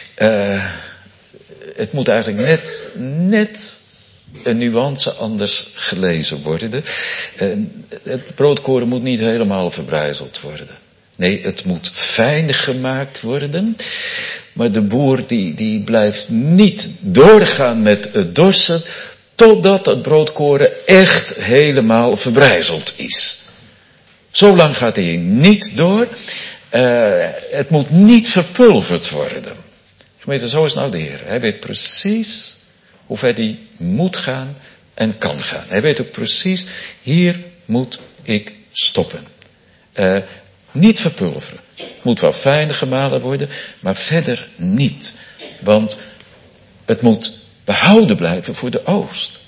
het moet eigenlijk net een nuance anders gelezen worden. Het broodkoren moet niet helemaal verbrijzeld worden. Nee, het moet fijn gemaakt worden. Maar de boer die blijft niet doorgaan met het dorsen totdat het broodkoren echt helemaal verbrijzeld is. Zolang gaat hij niet door. Het moet niet verpulverd worden. Gemeente, zo is nou de Heer. Hij weet precies hoe ver hij moet gaan en kan gaan. Hij weet ook precies, hier moet ik stoppen. Niet verpulveren. Het moet wel fijn gemalen worden, maar verder niet. Want het moet behouden blijven voor de oogst.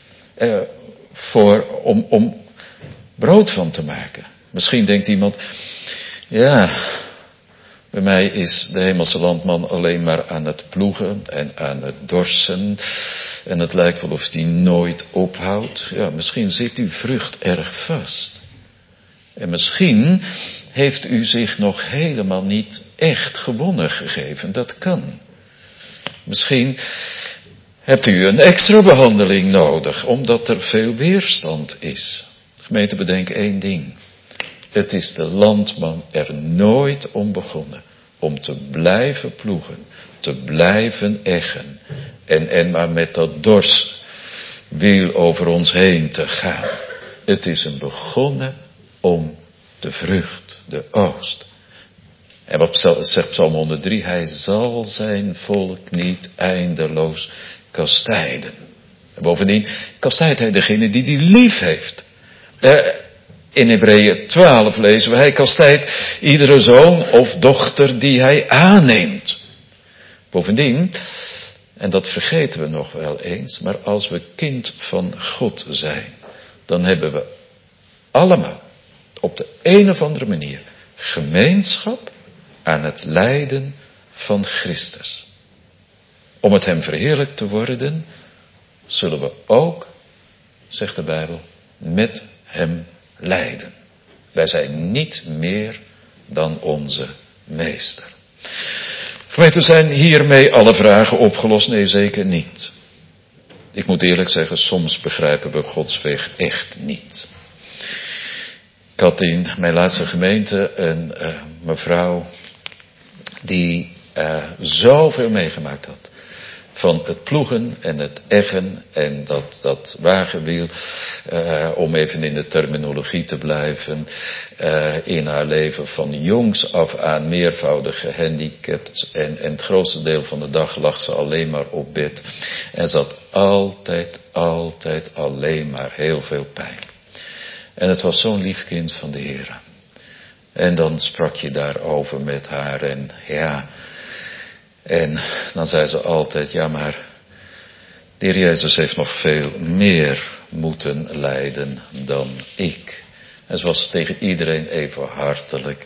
Om brood van te maken. Misschien denkt iemand, ja, bij mij is de hemelse landman alleen maar aan het ploegen en aan het dorsen. En het lijkt wel of die nooit ophoudt. Ja, misschien zit uw vrucht erg vast. En misschien heeft u zich nog helemaal niet echt gewonnen gegeven. Dat kan. Misschien hebt u een extra behandeling nodig, omdat er veel weerstand is. Gemeente, bedenk één ding. Het is de landman er nooit om begonnen om te blijven ploegen, te blijven eggen en maar met dat dorswiel over ons heen te gaan. Het is een begonnen om de vrucht, de oogst. En wat zegt Psalm 103? Hij zal zijn volk niet eindeloos kastijden. En bovendien kastijdt hij degene die lief heeft. In Hebreeën 12 lezen we, hij kastijdt iedere zoon of dochter die hij aanneemt. Bovendien, en dat vergeten we nog wel eens, maar als we kind van God zijn, dan hebben we allemaal op de een of andere manier gemeenschap aan het lijden van Christus. Om het hem verheerlijkt te worden, zullen we ook, zegt de Bijbel, met hem lijden. Wij zijn niet meer dan onze meester. Gemeente, zijn hiermee alle vragen opgelost? Nee, zeker niet. Ik moet eerlijk zeggen, soms begrijpen we Gods weg echt niet. Ik had in mijn laatste gemeente een mevrouw die zoveel meegemaakt had. Van het ploegen en het eggen en dat wagenwiel, om even in de terminologie te blijven, in haar leven van jongs af aan meervoudig gehandicapt. En het grootste deel van de dag lag ze alleen maar op bed. En ze had altijd alleen maar heel veel pijn. En het was zo'n lief kind van de Heer. En dan sprak je daarover met haar en ja... En dan zei ze altijd, ja maar, de Heer Jezus heeft nog veel meer moeten lijden dan ik. En ze was tegen iedereen even hartelijk.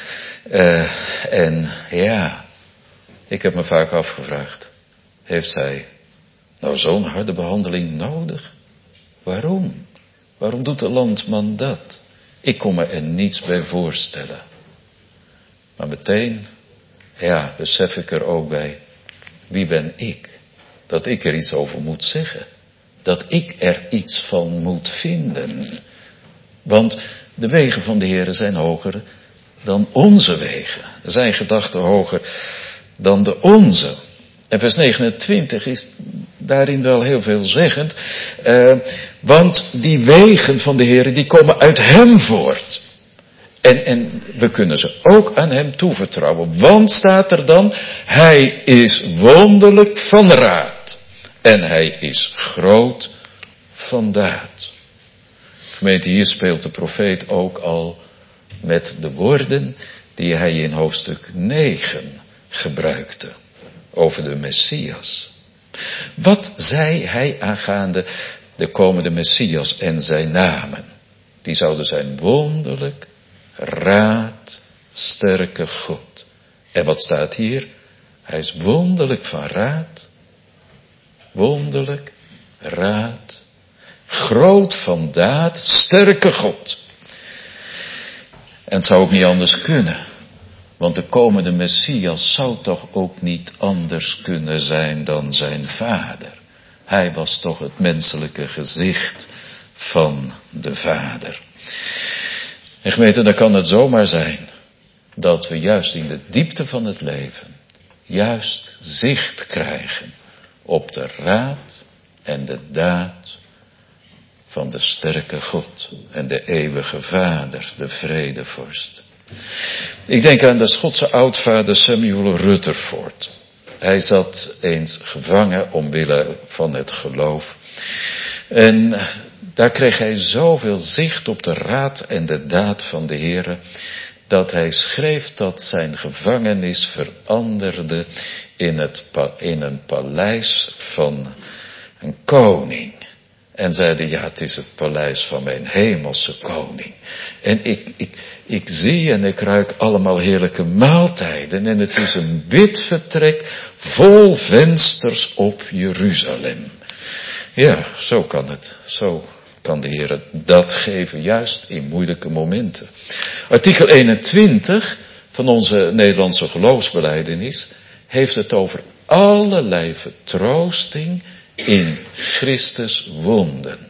En ja, ik heb me vaak afgevraagd, heeft zij nou zo'n harde behandeling nodig? Waarom? Waarom doet de landman dat? Ik kon me er niets bij voorstellen. Maar meteen... Ja, besef ik er ook bij, wie ben ik? Dat ik er iets over moet zeggen. Dat ik er iets van moet vinden. Want de wegen van de Heer zijn hoger dan onze wegen. Zijn gedachten hoger dan de onze. En vers 29 is daarin wel heel veelzeggend. Want die wegen van de Heer die komen uit Hem voort. En we kunnen ze ook aan Hem toevertrouwen. Want staat er dan, Hij is wonderlijk van raad. En Hij is groot van daad. Gemeente, hier speelt de profeet ook al met de woorden die hij in hoofdstuk 9 gebruikte. Over de Messias. Wat zei hij aangaande de komende Messias en zijn namen? Die zouden zijn wonderlijk, raad, sterke God. En wat staat hier? Hij is wonderlijk van raad. Wonderlijk, raad. Groot van daad, sterke God. En het zou ook niet anders kunnen. Want de komende Messias zou toch ook niet anders kunnen zijn dan zijn vader. Hij was toch het menselijke gezicht van de Vader. En gemeente, dan kan het zomaar zijn dat we juist in de diepte van het leven juist zicht krijgen op de raad en de daad van de sterke God en de eeuwige Vader, de vredevorst. Ik denk aan de Schotse oudvader Samuel Rutherford. Hij zat eens gevangen omwille van het geloof. En daar kreeg hij zoveel zicht op de raad en de daad van de Heere, dat hij schreef dat zijn gevangenis veranderde in een paleis van een koning. En zeiden, ja, het is het paleis van mijn hemelse koning. En ik zie en ik ruik allemaal heerlijke maaltijden. En het is een wit vertrek vol vensters op Jeruzalem. Ja, zo kan het. Zo kan de Heer dat geven, juist in moeilijke momenten. Artikel 21 van onze Nederlandse geloofsbelijdenis heeft het over allerlei vertroosting in Christus wonden.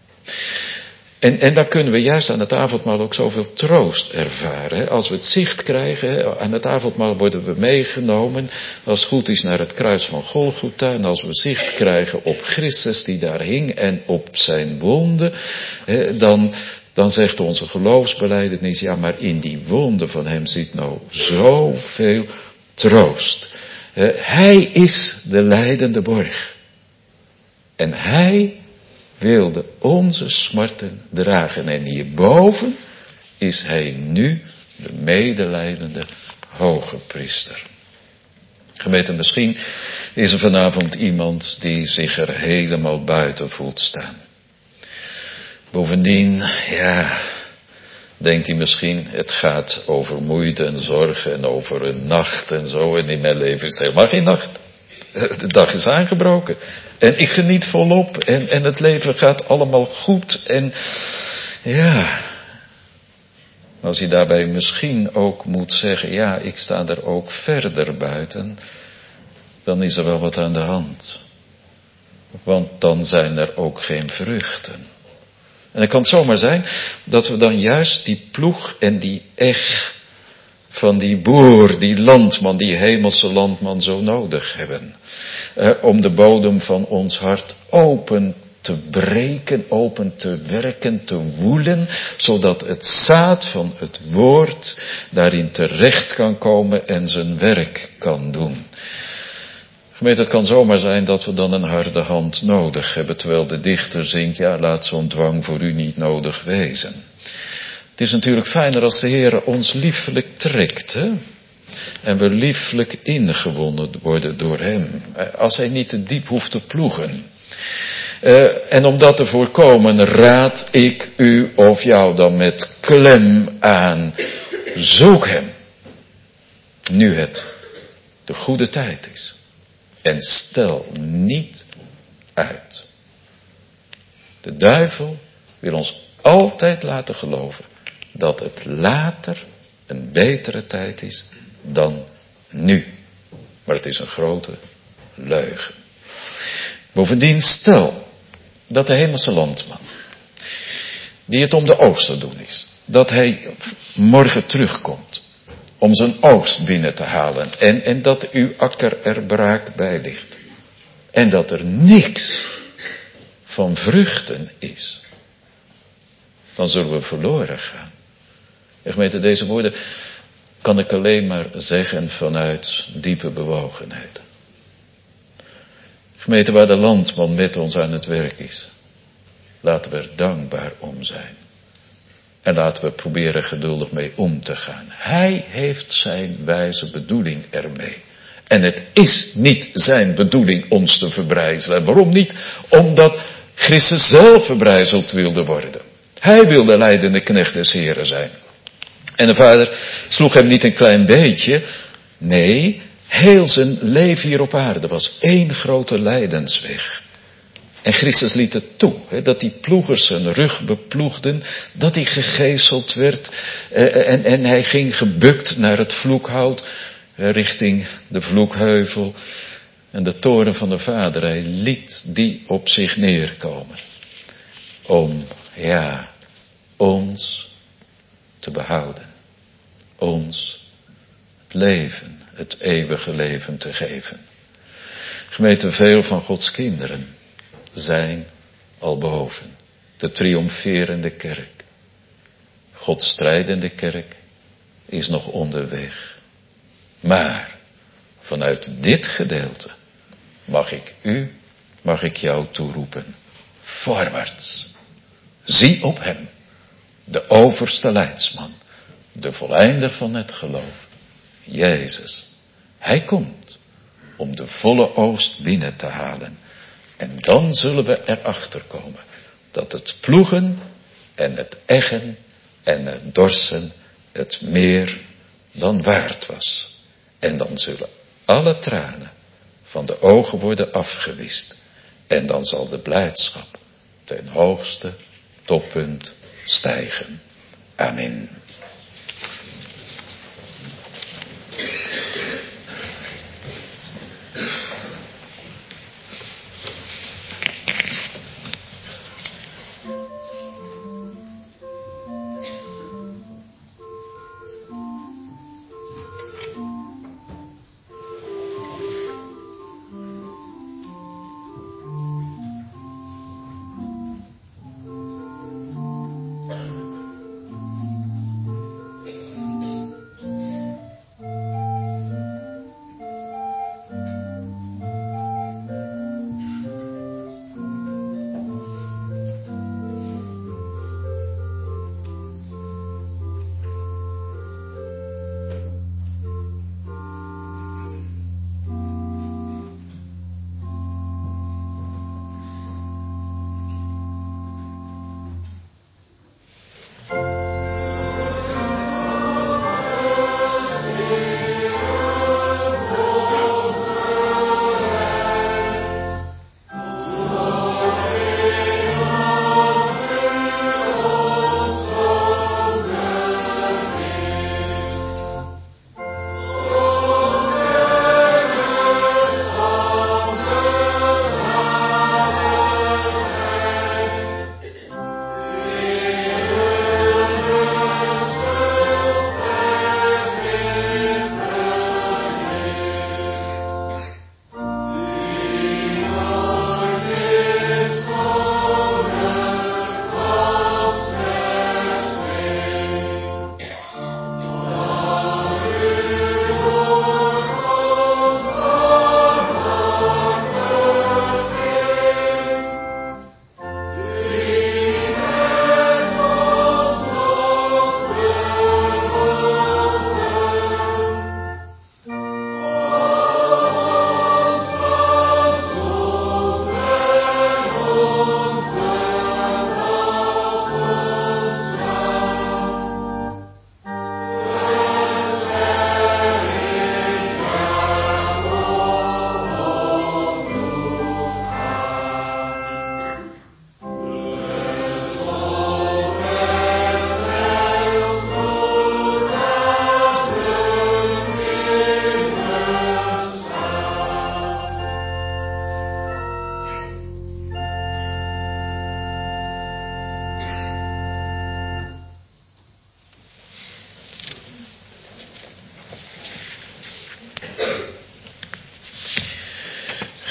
En daar kunnen we juist aan het avondmaal ook zoveel troost ervaren. Als we het zicht krijgen, aan het avondmaal worden we meegenomen, als het goed is, naar het kruis van Golgotha. En als we zicht krijgen op Christus die daar hing en op zijn wonden, dan zegt onze geloofsbelijdenis, ja, maar in die wonden van hem zit nou zoveel troost. Hij is de lijdende borg. En hij wilde onze smarten dragen. En hierboven is hij nu de medelijdende hoge priester. Gemeente, misschien is er vanavond iemand die zich er helemaal buiten voelt staan. Bovendien, ja, denkt hij misschien, het gaat over moeite en zorgen en over een nacht en zo. En in mijn leven is het helemaal geen nacht. De dag is aangebroken. En ik geniet volop. En het leven gaat allemaal goed. En ja. Als hij daarbij misschien ook moet zeggen, ja, ik sta er ook verder buiten, dan is er wel wat aan de hand. Want dan zijn er ook geen vruchten. En dan kan het zomaar zijn dat we dan juist die ploeg en die eg van die boer, die landman, die hemelse landman zo nodig hebben. Om de bodem van ons hart open te breken, open te werken, te woelen, zodat het zaad van het woord daarin terecht kan komen en zijn werk kan doen. Gemeente, het kan zomaar zijn dat we dan een harde hand nodig hebben, terwijl de dichter zingt, ja, laat zo'n dwang voor u niet nodig wezen. Het is natuurlijk fijner als de Heer ons liefelijk trekt, hè? En we lieflijk ingewonnen worden door Hem. Als Hij niet te diep hoeft te ploegen. En om dat te voorkomen, raad ik u of jou dan met klem aan. Zoek Hem. Nu het de goede tijd is. En stel niet uit. De duivel wil ons altijd laten geloven dat het later een betere tijd is dan nu. Maar het is een grote leugen. Bovendien, stel dat de hemelse landman, die het om de oogst te doen is, dat hij morgen terugkomt om zijn oogst binnen te halen en dat uw akker er braak bij ligt. En dat er niks van vruchten is. Dan zullen we verloren gaan. En gemeente, deze woorden kan ik alleen maar zeggen vanuit diepe bewogenheid. Gemeente, waar de landman met ons aan het werk is, laten we er dankbaar om zijn. En laten we proberen geduldig mee om te gaan. Hij heeft zijn wijze bedoeling ermee. En het is niet zijn bedoeling ons te verbrijzelen. Waarom niet? Omdat Christus zelf verbrijzeld wilde worden. Hij wilde lijdende knecht des Heren zijn. En de Vader sloeg hem niet een klein beetje. Nee, heel zijn leven hier op aarde was één grote lijdensweg. En Christus liet het toe, dat die ploegers zijn rug beploegden, dat hij gegezeld werd en hij ging gebukt naar het vloekhout, richting de vloekheuvel en de toren van de Vader. Hij liet die op zich neerkomen om, ja, ons te behouden, ons het leven, het eeuwige leven te geven. Gemeente, veel van Gods kinderen zijn al boven. De triomferende kerk. Gods strijdende kerk is nog onderweg. Maar vanuit dit gedeelte mag ik jou toeroepen. Voorwaarts. Zie op hem. De overste leidsman. De voleinder van het geloof. Jezus. Hij komt om de volle oogst binnen te halen. En dan zullen we erachter komen dat het ploegen en het eggen en het dorsen het meer dan waard was. En dan zullen alle tranen van de ogen worden afgewist. En dan zal de blijdschap ten hoogste toppunt stijgen. Amen.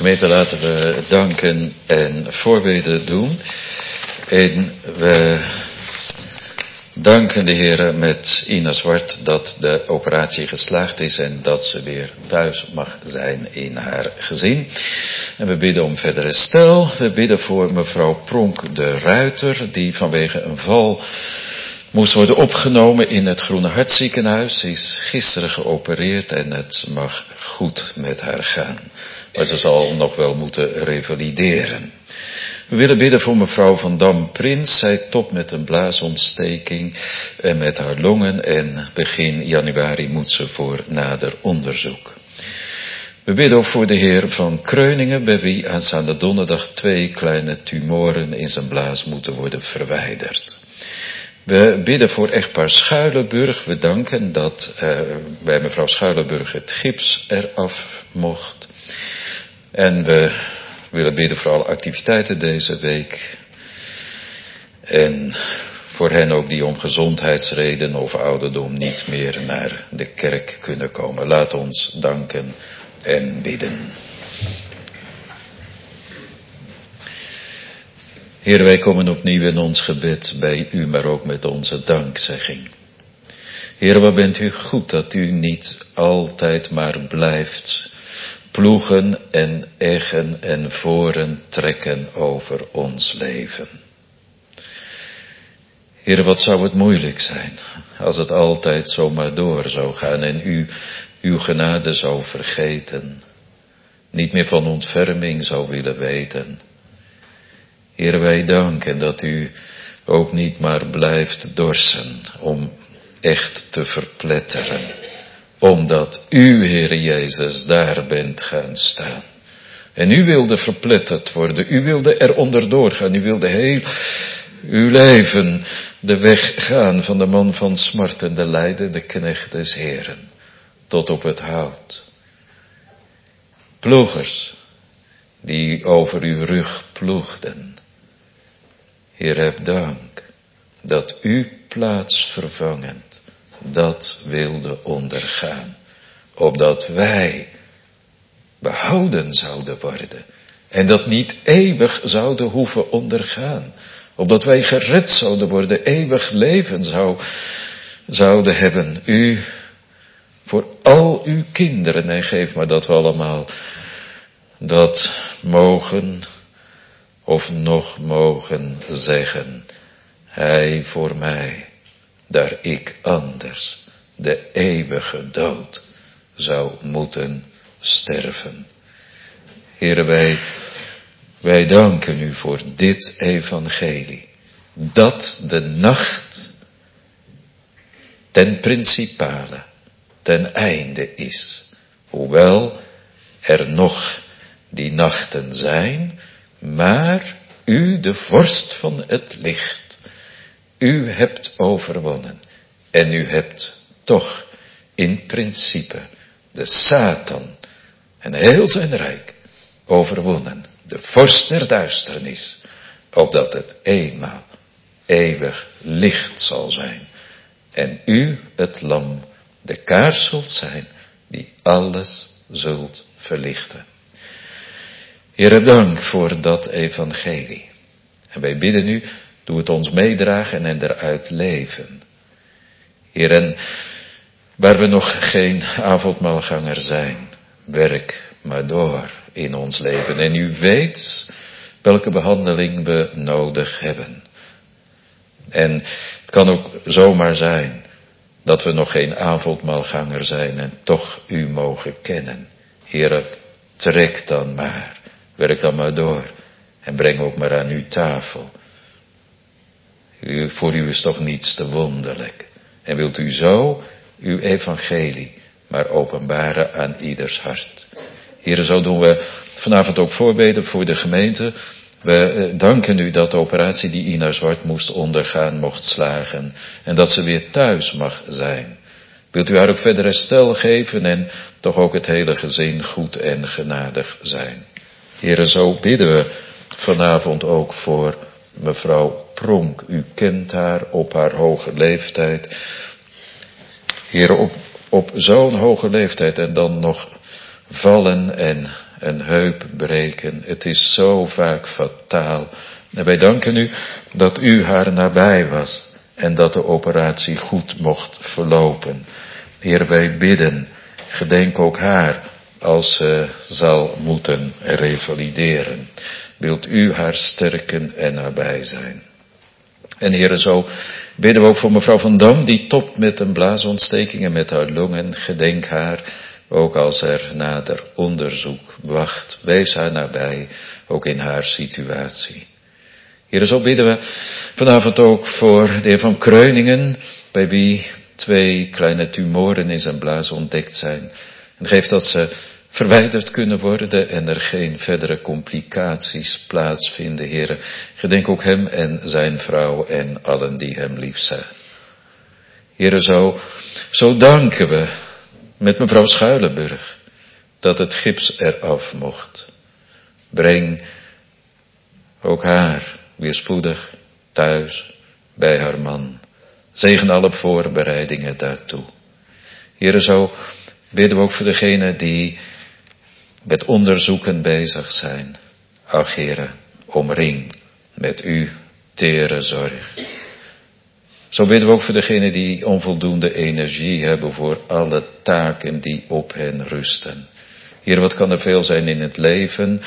Gemeente, laten we danken en voorbeden doen. En we danken de Heer met Ina Zwart dat de operatie geslaagd is en dat ze weer thuis mag zijn in haar gezin. En we bidden om verder herstel. We bidden voor mevrouw Pronk de Ruiter, die vanwege een val moest worden opgenomen in het Groene Hartziekenhuis. Ze is gisteren geopereerd en het mag goed met haar gaan. Maar ze zal nog wel moeten revalideren. We willen bidden voor mevrouw Van Dam-Prins. Zij topt met een blaasontsteking en met haar longen en begin januari moet ze voor nader onderzoek. We bidden ook voor de heer Van Kreuningen, bij wie aanstaande donderdag 2 kleine tumoren in zijn blaas moeten worden verwijderd. We bidden voor echtpaar Schuilenburg. We danken dat bij mevrouw Schuilenburg het gips eraf mocht. En we willen bidden voor alle activiteiten deze week. En voor hen ook die om gezondheidsredenen of ouderdom niet meer naar de kerk kunnen komen. Laat ons danken en bidden. Heer, wij komen opnieuw in ons gebed bij u, maar ook met onze dankzegging. Heer, wat bent u goed dat u niet altijd maar blijft ploegen en eggen en voren trekken over ons leven. Heer, wat zou het moeilijk zijn als het altijd zomaar door zou gaan en u uw genade zou vergeten, niet meer van ontferming zou willen weten. Heer, wij danken dat u ook niet maar blijft dorsen om echt te verpletteren, omdat u, Heere Jezus, daar bent gaan staan. En u wilde verpletterd worden, u wilde er onderdoor gaan, u wilde heel uw leven de weg gaan van de man van smart en de lijden, de knecht des Heeren, tot op het hout. Ploegers, die over uw rug ploegden. Heer, heb dank dat u plaatsvervangend dat wilde ondergaan, opdat wij behouden zouden worden en dat niet eeuwig zouden hoeven ondergaan, opdat wij gered zouden worden, eeuwig leven zouden hebben. U voor al uw kinderen, en geef maar dat we allemaal dat mogen of nog mogen zeggen, hij voor mij, daar ik anders de eeuwige dood zou moeten sterven. Heere, wij danken u voor dit evangelie, dat de nacht ten principale, ten einde is, hoewel er nog die nachten zijn, maar u, de vorst van het licht, u hebt overwonnen en u hebt toch in principe de Satan en heel zijn rijk overwonnen, de vorst der duisternis, opdat het eenmaal eeuwig licht zal zijn en u, het lam, de kaars zult zijn die alles zult verlichten. Heere, dank voor dat evangelie. En wij bidden u, doe het ons meedragen en eruit leven. Heeren, waar we nog geen avondmaalganger zijn, werk maar door in ons leven. En u weet welke behandeling we nodig hebben. En het kan ook zomaar zijn dat we nog geen avondmaalganger zijn en toch u mogen kennen. Heere, trek dan maar. Werk dan maar door en breng ook maar aan uw tafel. Voor u is toch niets te wonderlijk. En wilt u zo uw evangelie maar openbaren aan ieders hart. Heren, zo doen we vanavond ook voorbeden voor de gemeente. We danken u dat de operatie die Ina Zwart moest ondergaan mocht slagen. En dat ze weer thuis mag zijn. Wilt u haar ook verder herstel geven en toch ook het hele gezin goed en genadig zijn. Heren, zo bidden we vanavond ook voor mevrouw Pronk. U kent haar op haar hoge leeftijd. Heren, op zo'n hoge leeftijd en dan nog vallen en een heup breken. Het is zo vaak fataal. En wij danken u dat u haar nabij was en dat de operatie goed mocht verlopen. Heer, wij bidden, gedenk ook haar als ze zal moeten revalideren. Wilt u haar sterken en nabij zijn. En Heere, zo bidden we ook voor mevrouw Van Dam, die topt met een blaasontsteking en met haar longen. Gedenk haar, ook als er nader onderzoek wacht. Wees haar nabij, ook in haar situatie. Heere, zo bidden we vanavond ook voor de heer Van Kreuningen, bij wie 2 kleine tumoren in zijn blaas ontdekt zijn. En geef dat ze verwijderd kunnen worden en er geen verdere complicaties plaatsvinden, Heere. Gedenk ook hem en zijn vrouw en allen die hem lief zijn. Heere, zo danken we met mevrouw Schuilenburg dat het gips eraf mocht. Breng ook haar weer spoedig thuis bij haar man. Zegen alle voorbereidingen daartoe. Heere, zo bidden we ook voor degenen die met onderzoeken bezig zijn. Ach, Heere, omring met uw tere zorg. Zo bidden we ook voor degenen die onvoldoende energie hebben voor alle taken die op hen rusten. Heer, wat kan er veel zijn in het leven?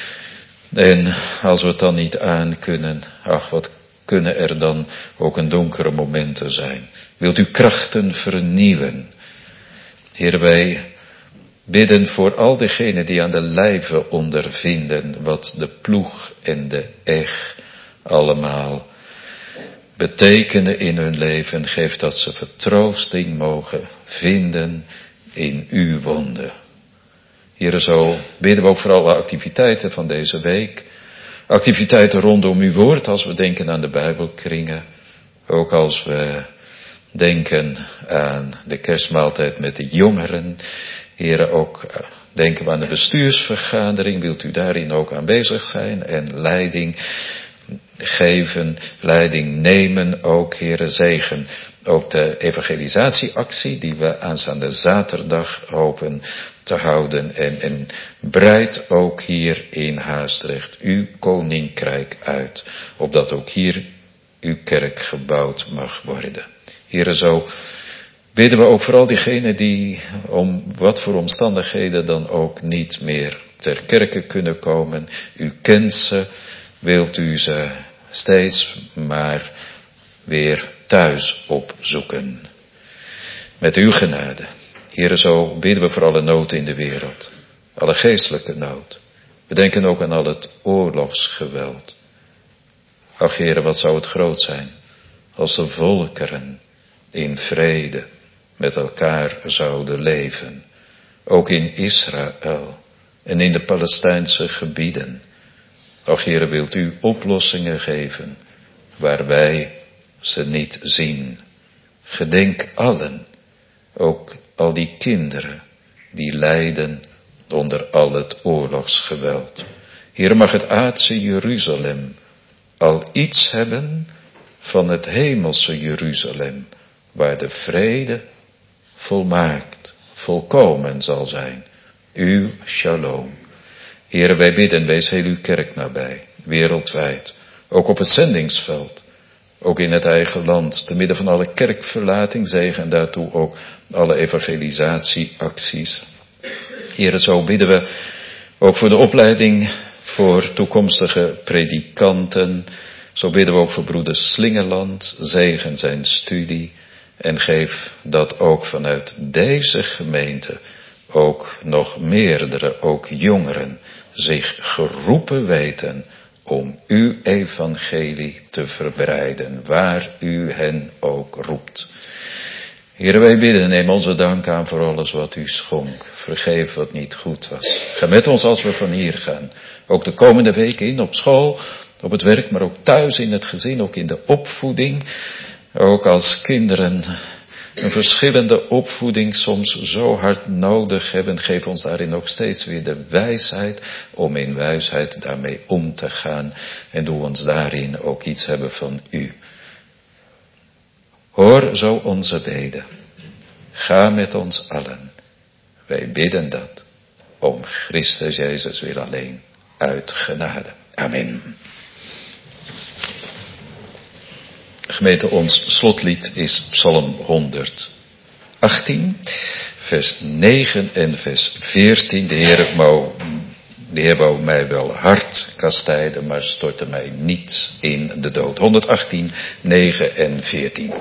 En als we het dan niet aankunnen, ach, wat kunnen er dan ook een donkere momenten zijn? Wilt u krachten vernieuwen? Heer, wij bidden voor al diegenen die aan de lijve ondervinden wat de ploeg en de eg allemaal betekenen in hun leven. Geef dat ze vertroosting mogen vinden in uw wonden. Heere, zo bidden we ook voor alle activiteiten van deze week. Activiteiten rondom uw woord, als we denken aan de Bijbelkringen. Ook als we denken aan de kerstmaaltijd met de jongeren. Heere, ook denken we aan de bestuursvergadering. Wilt u daarin ook aanwezig zijn en leiding geven, leiding nemen ook, Heere, zegen. Ook de evangelisatieactie die we aanstaande zaterdag hopen te houden. En breid ook hier in Haastrecht uw koninkrijk uit. Opdat ook hier uw kerk gebouwd mag worden. Heere, zo bidden we ook voor al diegenen die om wat voor omstandigheden dan ook niet meer ter kerke kunnen komen. U kent ze, wilt u ze steeds maar weer thuis opzoeken. Met uw genade. Heere, zo bidden we voor alle nood in de wereld. Alle geestelijke nood. We denken ook aan al het oorlogsgeweld. Ach, Heere, wat zou het groot zijn als de volkeren in vrede met elkaar zouden leven. Ook in Israël en in de Palestijnse gebieden. Ach, Heere, wilt u oplossingen geven waar wij ze niet zien. Gedenk allen, ook al die kinderen die lijden onder al het oorlogsgeweld. Heere, mag het aardse Jeruzalem al iets hebben van het hemelse Jeruzalem, waar de vrede volmaakt, volkomen zal zijn. Uw shalom. Heere, wij bidden, wees heel uw kerk nabij, wereldwijd, ook op het zendingsveld, ook in het eigen land, te midden van alle kerkverlating, zegen en daartoe ook alle evangelisatieacties. Heere, zo bidden we ook voor de opleiding voor toekomstige predikanten. Zo bidden we ook voor broeder Slingeland, zegen zijn studie en geef dat ook vanuit deze gemeente ook nog meerdere, ook jongeren, zich geroepen weten om uw evangelie te verbreiden, waar u hen ook roept. Heere, wij bidden, neem onze dank aan voor alles wat u schonk. Vergeef wat niet goed was. Ga met ons als we van hier gaan. Ook de komende weken in op school, op het werk, maar ook thuis in het gezin, ook in de opvoeding. Ook als kinderen een verschillende opvoeding soms zo hard nodig hebben, geef ons daarin ook steeds weer de wijsheid om in wijsheid daarmee om te gaan. En doe ons daarin ook iets hebben van u. Hoor zo onze beden. Ga met ons allen. Wij bidden dat om Christus Jezus wil alleen, uit genade. Amen. Gemeente, ons slotlied is Psalm 118, vers 9 en vers 14. De Heer wou mij wel hard kastijden, maar stortte mij niet in de dood. 118, 9 en 14.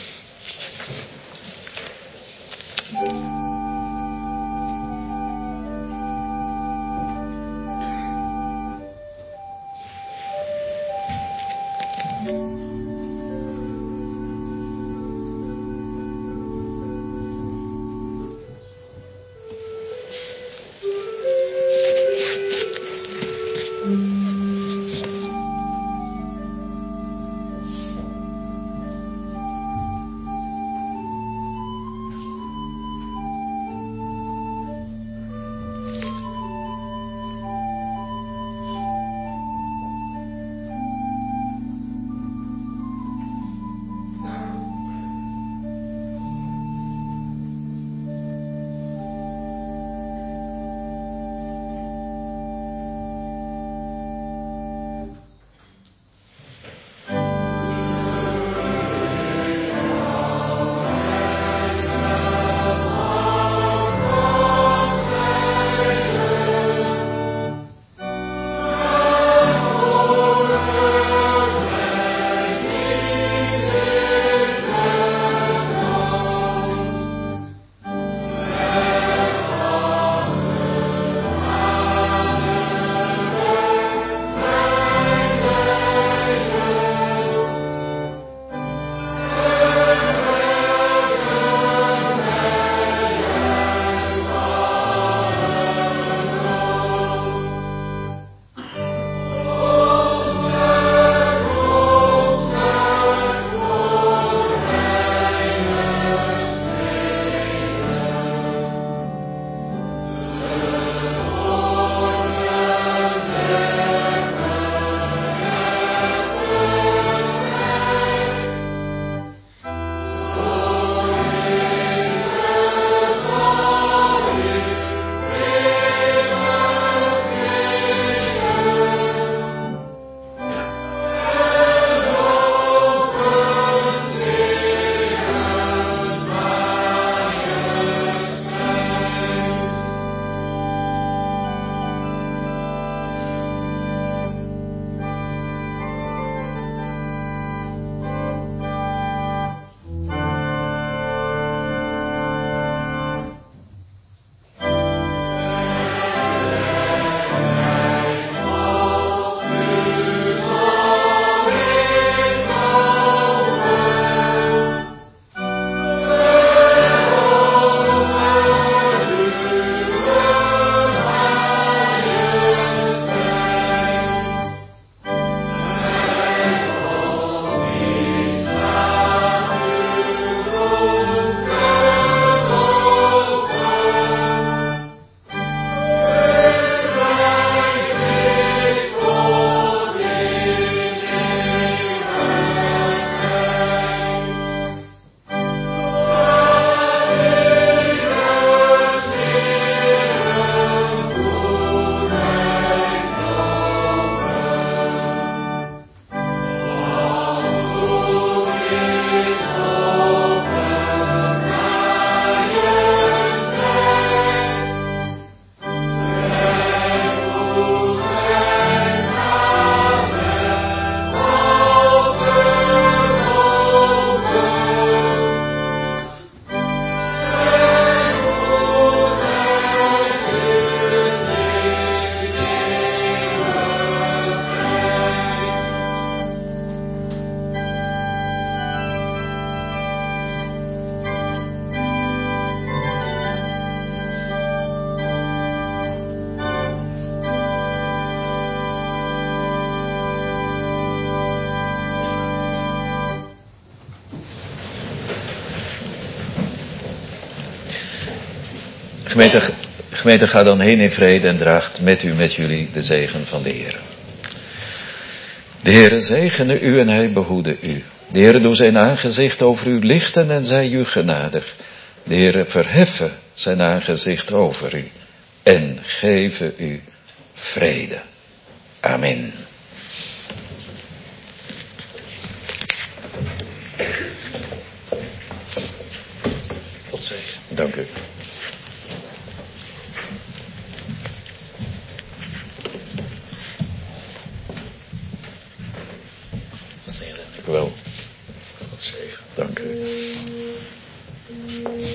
Gemeente, ga dan heen in vrede en draagt met jullie de zegen van de Heer. De Heere zegene u en hij behoede u. De Heere doe zijn aangezicht over u lichten en zij u genadig. De Heere verheffen zijn aangezicht over u en geven u vrede. Amen. God zegen. Dank u. God zegen. Dank u wel. God zegen. Dank u.